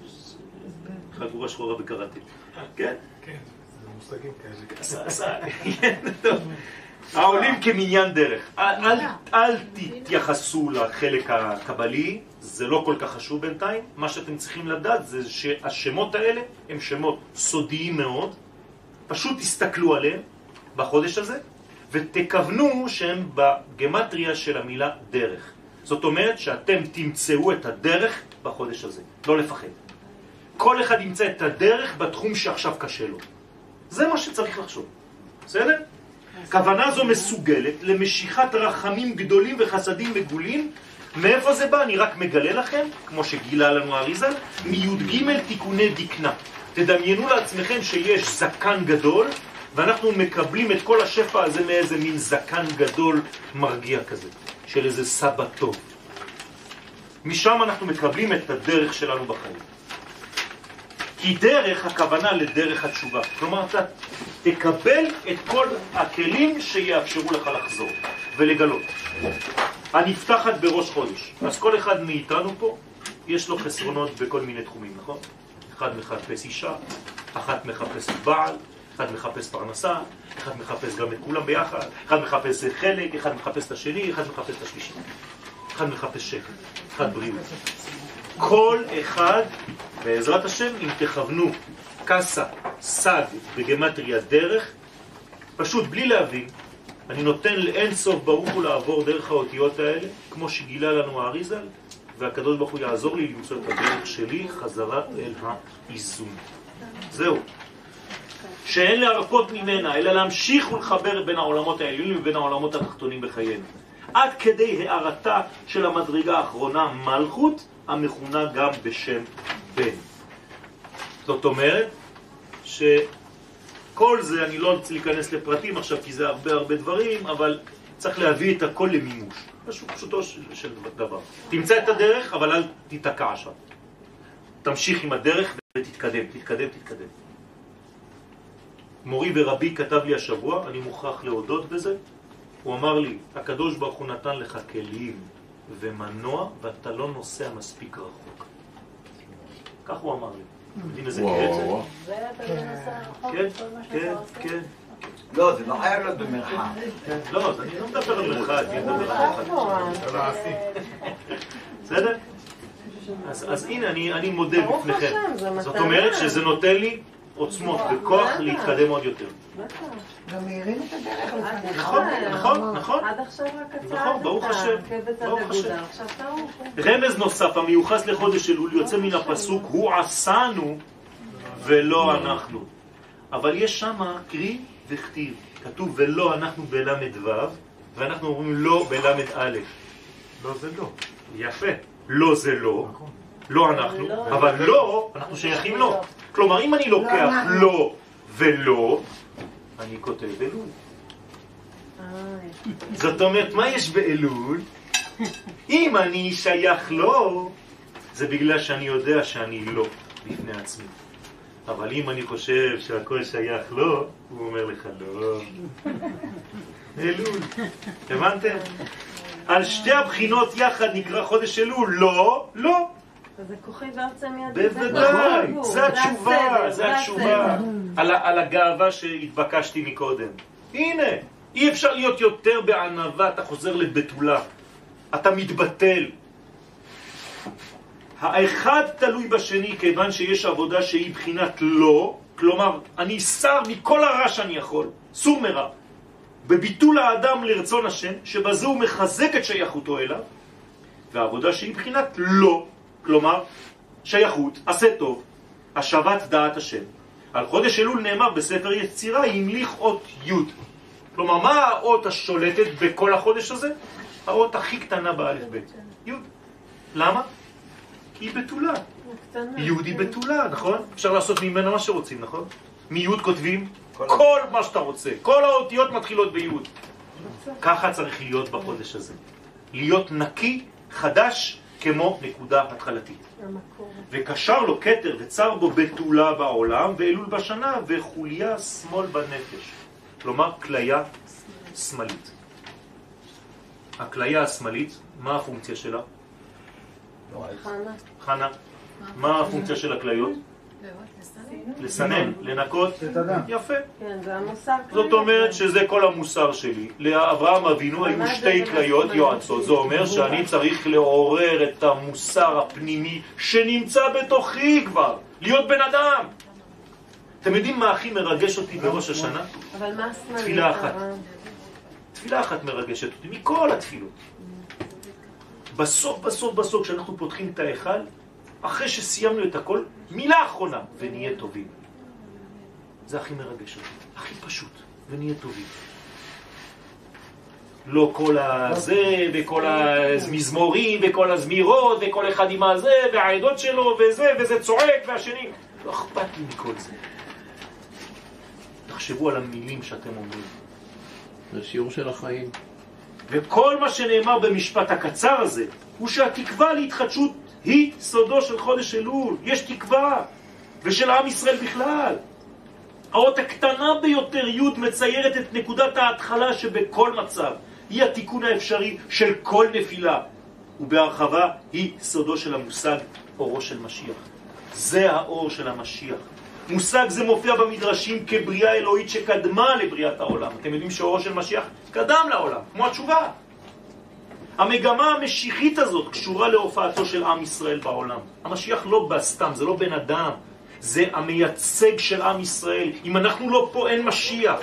חגורה שחורה בקראטה. כן? כן, זה מושגים כאלה. סג. העולים כמניין דרך. אל תתייחסו לחלק הקבלי, זה לא כל כך חשוב בינתיים. מה שאתם צריכים לדעת זה שהשמות האלה הם שמות סודיים מאוד. פשוט תסתכלו עליהם בחודש הזה, ותכוונו שהם בגמטריה של המילה דרך. זאת אומרת שאתם תמצאו את הדרך בחודש הזה, לא לפחד. כל אחד ימצא את הדרך בתחום שעכשיו קשה לו. זה מה שצריך לחשוב. בסדר? כוונה זו מסוגלת למשיכת רחמים גדולים וחסדים מגולים. מאיפה זה בא? אני רק מגלה לכם, כמו שגילה לנו האריז"ל, מי"ג תיקוני דקנה. תדמיינו לעצמכם שיש זקן גדול, ואנחנו מקבלים את כל השפע הזה מאיזה מין זקן גדול מרגיע כזה, של איזה סבא טוב. משם אנחנו מקבלים את הדרך שלנו בחיים. כי דרך הכוונה לדרך התשובה. כלומר, אתה תקבל את כל הכלים שיאפשרו לך לחזור ולגלות. הנפתחת בראש חודש. אז כל אחד מאיתנו פה, יש לו חסרונות בכל מיני תחומים, נכון? אחד מחפש אישה, אחת מחפש בעל, אחד מחפש פרנסה, אחד מחפש גם את כולם ביחד, אחד מחפש חלק, אחד מחפש את השני, אחד מחפש את השלישי, אחד מחפש שקט, אחד בריאות. כל אחד, בעזרת השם, אם תכוונו קסה, סג בגמטריה דרך, פשוט בלי להבין, אני נותן לאין סוף ברוך הוא לעבור דרך האותיות האלה, כמו שגילה לנו האריז"ל, והקדוש ברוך הוא יעזור לי למצוא את הדרך שלי חזרה אל האיזון. זהו. שאין להרפות ממנה, אלא להמשיך ולחבר בין העולמות העליונים ובין העולמות התחתונים בחיינו. עד כדי הערתה של המדרגה האחרונה, מלכות, המכונה גם בשם בן. זאת אומרת שכל זה, אני לא רוצה להיכנס לפרטים עכשיו כי זה הרבה דברים, אבל צריך להביא את הכל למימוש. פשוטו של דבר. תמצא את הדרך, אבל אל תתקע שם. תמשיך עם הדרך ותתקדם, תתקדם. מורי ורבי כתב לי השבוע, אני מוכרח להודות בזה, הוא אמר לי, הקדוש ברוך הוא נתן לך כלים ומנוע ואתה לא נוסע מספיק רחוק. כך הוא אמר לי. יודעים איזה קראת? ואתה לא נוסע רחוק, כן, כל מה כן, שאתה עושה? כן. לא, זה לא חייב להיות במרחק. לא, אני לא מדבר על מרחק, אני מדבר על מרחק. בסדר? אז הנה, אני מודה בפניכם. זאת אומרת שזה נותן לי עוצמות וכוח להתקדם עוד יותר. גם מהירים את הדרך לפעמים. נכון. עד עכשיו רק הצעה. נכון, ברוך השם. ברוך השם. עכשיו טעו. רמז נוסף המיוחס לחודש אלול יוצא מן הפסוק, הוא עשנו ולא אנחנו. אבל יש שם קרי וכתיב. כתוב ולא אנחנו בלמד ו' ואנחנו אומרים לא בלמד א'. לא זה לא. יפה. לא זה לא. לא אנחנו. אבל לא, אנחנו שייכים לו. כלומר, אם אני לוקח לא ולא, אני כותב אלול. זאת אומרת, מה יש באלול? אם אני שייך לו, זה בגלל שאני יודע שאני לא בפני עצמי. אבל אם אני חושב שהכל שייך לו, הוא אומר לך לא. אלול. הבנתם? על שתי הבחינות יחד נקרא חודש אלול. לא, לא. זה כוחי וארצה מיד. בוודאי, זה התשובה, זה התשובה. על הגאווה שהתבקשתי מקודם. הנה, אי אפשר להיות יותר בענווה, אתה חוזר לבטולה. אתה מתבטל. האחד תלוי בשני כיוון שיש עבודה שהיא בחינת לא, כלומר, אני שר מכל הרע שאני יכול, סור מרע. בביטול האדם לרצון השם, שבזה הוא מחזק את שייכותו אליו, והעבודה שהיא בחינת לא, כלומר, שייכות, עשה טוב, השבת דעת השם. על חודש אלול נאמר בספר יצירה, המליך אות י'. כלומר, מה האות השולטת בכל החודש הזה? האות הכי קטנה באלף בית. י'. למה? כי היא בתולה. י' היא בתולה, נכון? אפשר לעשות ממנה מה שרוצים, נכון? מי' כותבים כל מה שאתה רוצה. כל האותיות מתחילות בי'. ככה צריך להיות בחודש הזה. להיות נקי, חדש, כמו נקודה התחלתית. וקשר לו כתר וצר בו בתולה בעולם ואלול בשנה וחוליה שמאל בנפש. כלומר, כליה שמאלית. הכליה השמאלית, מה הפונקציה שלה? חנה. מה הפונקציה של הכליות? לסנן, לנקות. יפה. כן, זה המוסר. זאת אומרת שזה כל המוסר שלי. לאברהם אבינו היו שתי כליות יועצות. זה אומר שאני צריך לעורר את המוסר הפנימי שנמצא בתוכי כבר. להיות בן אדם. אתם יודעים מה הכי מרגש אותי בראש השנה? אבל מה הסמאלית? תפילה אחת. תפילה אחת מרגשת אותי, מכל התפילות. בסוף, כשאנחנו פותחים את ההיכל, אחרי שסיימנו את הכל, מילה אחרונה, ונהיה טובים. זה הכי מרגש אותי, הכי פשוט, ונהיה טובים. לא כל הזה, וכל המזמורים, וכל הזמירות, וכל אחד עם הזה, והעדות שלו, וזה צועק, והשני. לא אכפת לי מכל זה. תחשבו על המילים שאתם אומרים. זה שיעור של החיים. וכל מה שנאמר במשפט הקצר הזה, הוא שהתקווה להתחדשות היא סודו של חודש אלול. יש תקווה, ושל עם ישראל בכלל. האות הקטנה ביותר, י', מציירת את נקודת ההתחלה שבכל מצב היא התיקון האפשרי של כל נפילה, ובהרחבה היא סודו של המושג אורו של משיח. זה האור של המשיח. מושג זה מופיע במדרשים כבריאה אלוהית שקדמה לבריאת העולם. אתם יודעים שאורו של משיח קדם לעולם, כמו התשובה. המגמה המשיחית הזאת קשורה להופעתו של עם ישראל בעולם. המשיח לא בא סתם, זה לא בן אדם, זה המייצג של עם ישראל. אם אנחנו לא פה, אין משיח.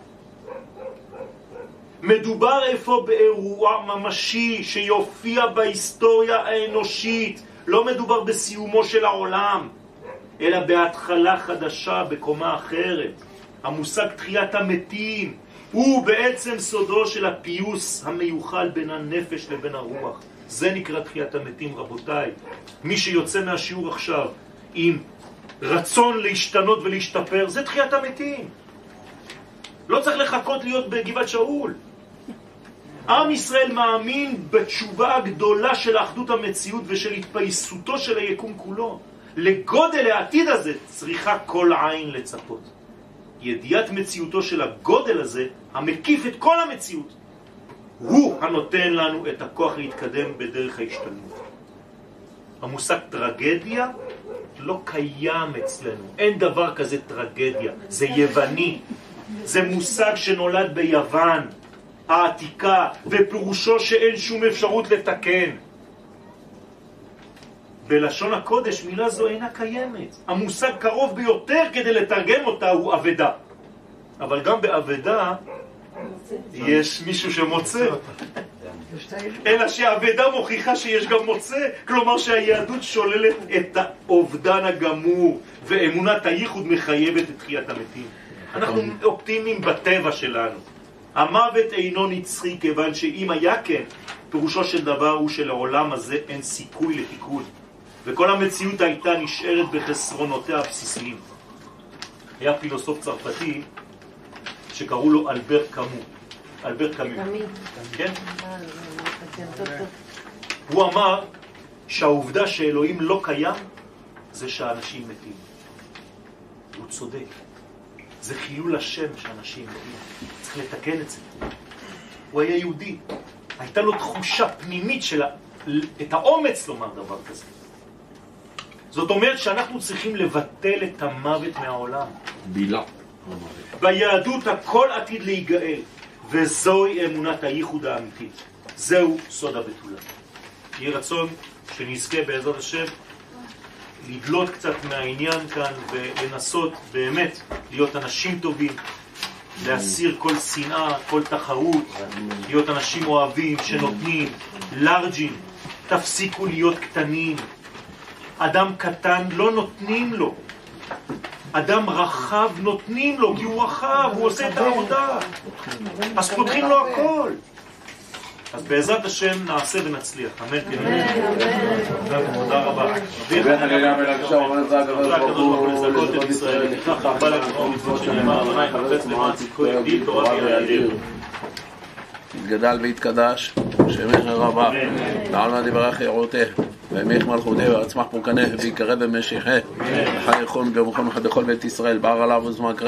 מדובר איפה באירוע ממשי שיופיע בהיסטוריה האנושית. לא מדובר בסיומו של העולם, אלא בהתחלה חדשה, בקומה אחרת. המושג תחיית המתים הוא בעצם סודו של הפיוס המיוחל בין הנפש לבין הרוח. זה נקרא תחיית המתים, רבותיי. מי שיוצא מהשיעור עכשיו עם רצון להשתנות ולהשתפר, זה תחיית המתים. לא צריך לחכות להיות בגבעת שאול. עם ישראל מאמין בתשובה הגדולה של האחדות המציאות ושל התפייסותו של היקום כולו. לגודל העתיד הזה צריכה כל עין לצפות. ידיעת מציאותו של הגודל הזה, המקיף את כל המציאות, הוא הנותן לנו את הכוח להתקדם בדרך ההשתלמות. המושג טרגדיה לא קיים אצלנו, אין דבר כזה טרגדיה, זה יווני, זה מושג שנולד ביוון העתיקה, ופירושו שאין שום אפשרות לתקן. בלשון הקודש מילה זו אינה קיימת. המושג קרוב ביותר כדי לתרגם אותה הוא עבדה. אבל גם בעבדה יש מישהו שמוצא. אלא שהעבדה מוכיחה שיש גם מוצא. כלומר שהיהדות שוללת את האובדן הגמור, ואמונת הייחוד מחייבת את תחיית המתים. אנחנו אופטימיים בטבע שלנו. המוות אינו נצחי, כיוון שאם היה כן, פירושו של דבר הוא שלעולם הזה אין סיכוי לתיקון. וכל המציאות הייתה נשארת בחסרונותיה הבסיסיים. היה פילוסוף צרפתי שקראו לו אלבר קאמו. אלבר קאמו. כן? הוא אמר שהעובדה שאלוהים לא קיים זה שהאנשים מתים. הוא צודק. זה חילול השם שאנשים מתים. צריך לתקן את זה. הוא היה יהודי. הייתה לו תחושה פנימית את האומץ לומר דבר כזה. זאת אומרת שאנחנו צריכים לבטל את המוות מהעולם. בילה. ביהדות הכל עתיד להיגאל, וזוהי אמונת הייחוד האמיתית. זהו סוד הבתולה. יהיה רצון שנזכה בעזרת השם לדלות קצת מהעניין כאן ולנסות באמת להיות אנשים טובים, להסיר כל שנאה, כל תחרות, להיות אנשים אוהבים שנותנים, לארג'ים, תפסיקו להיות קטנים. אדם קטן לא נותנים לו, אדם רחב נותנים לו, כי הוא רחב, הוא עושה את העבודה, אז פותחים לו הכל. אז בעזרת השם נעשה ונצליח. אמן. תודה רבה. יתגדל ויתקדש שמך רבה לעלמא דברך ירותה וימך מלכותה ועצמך פורקנך ויקרב במשיחה וחי יכון במקום אחד בכל בית ישראל בר עליו וזמן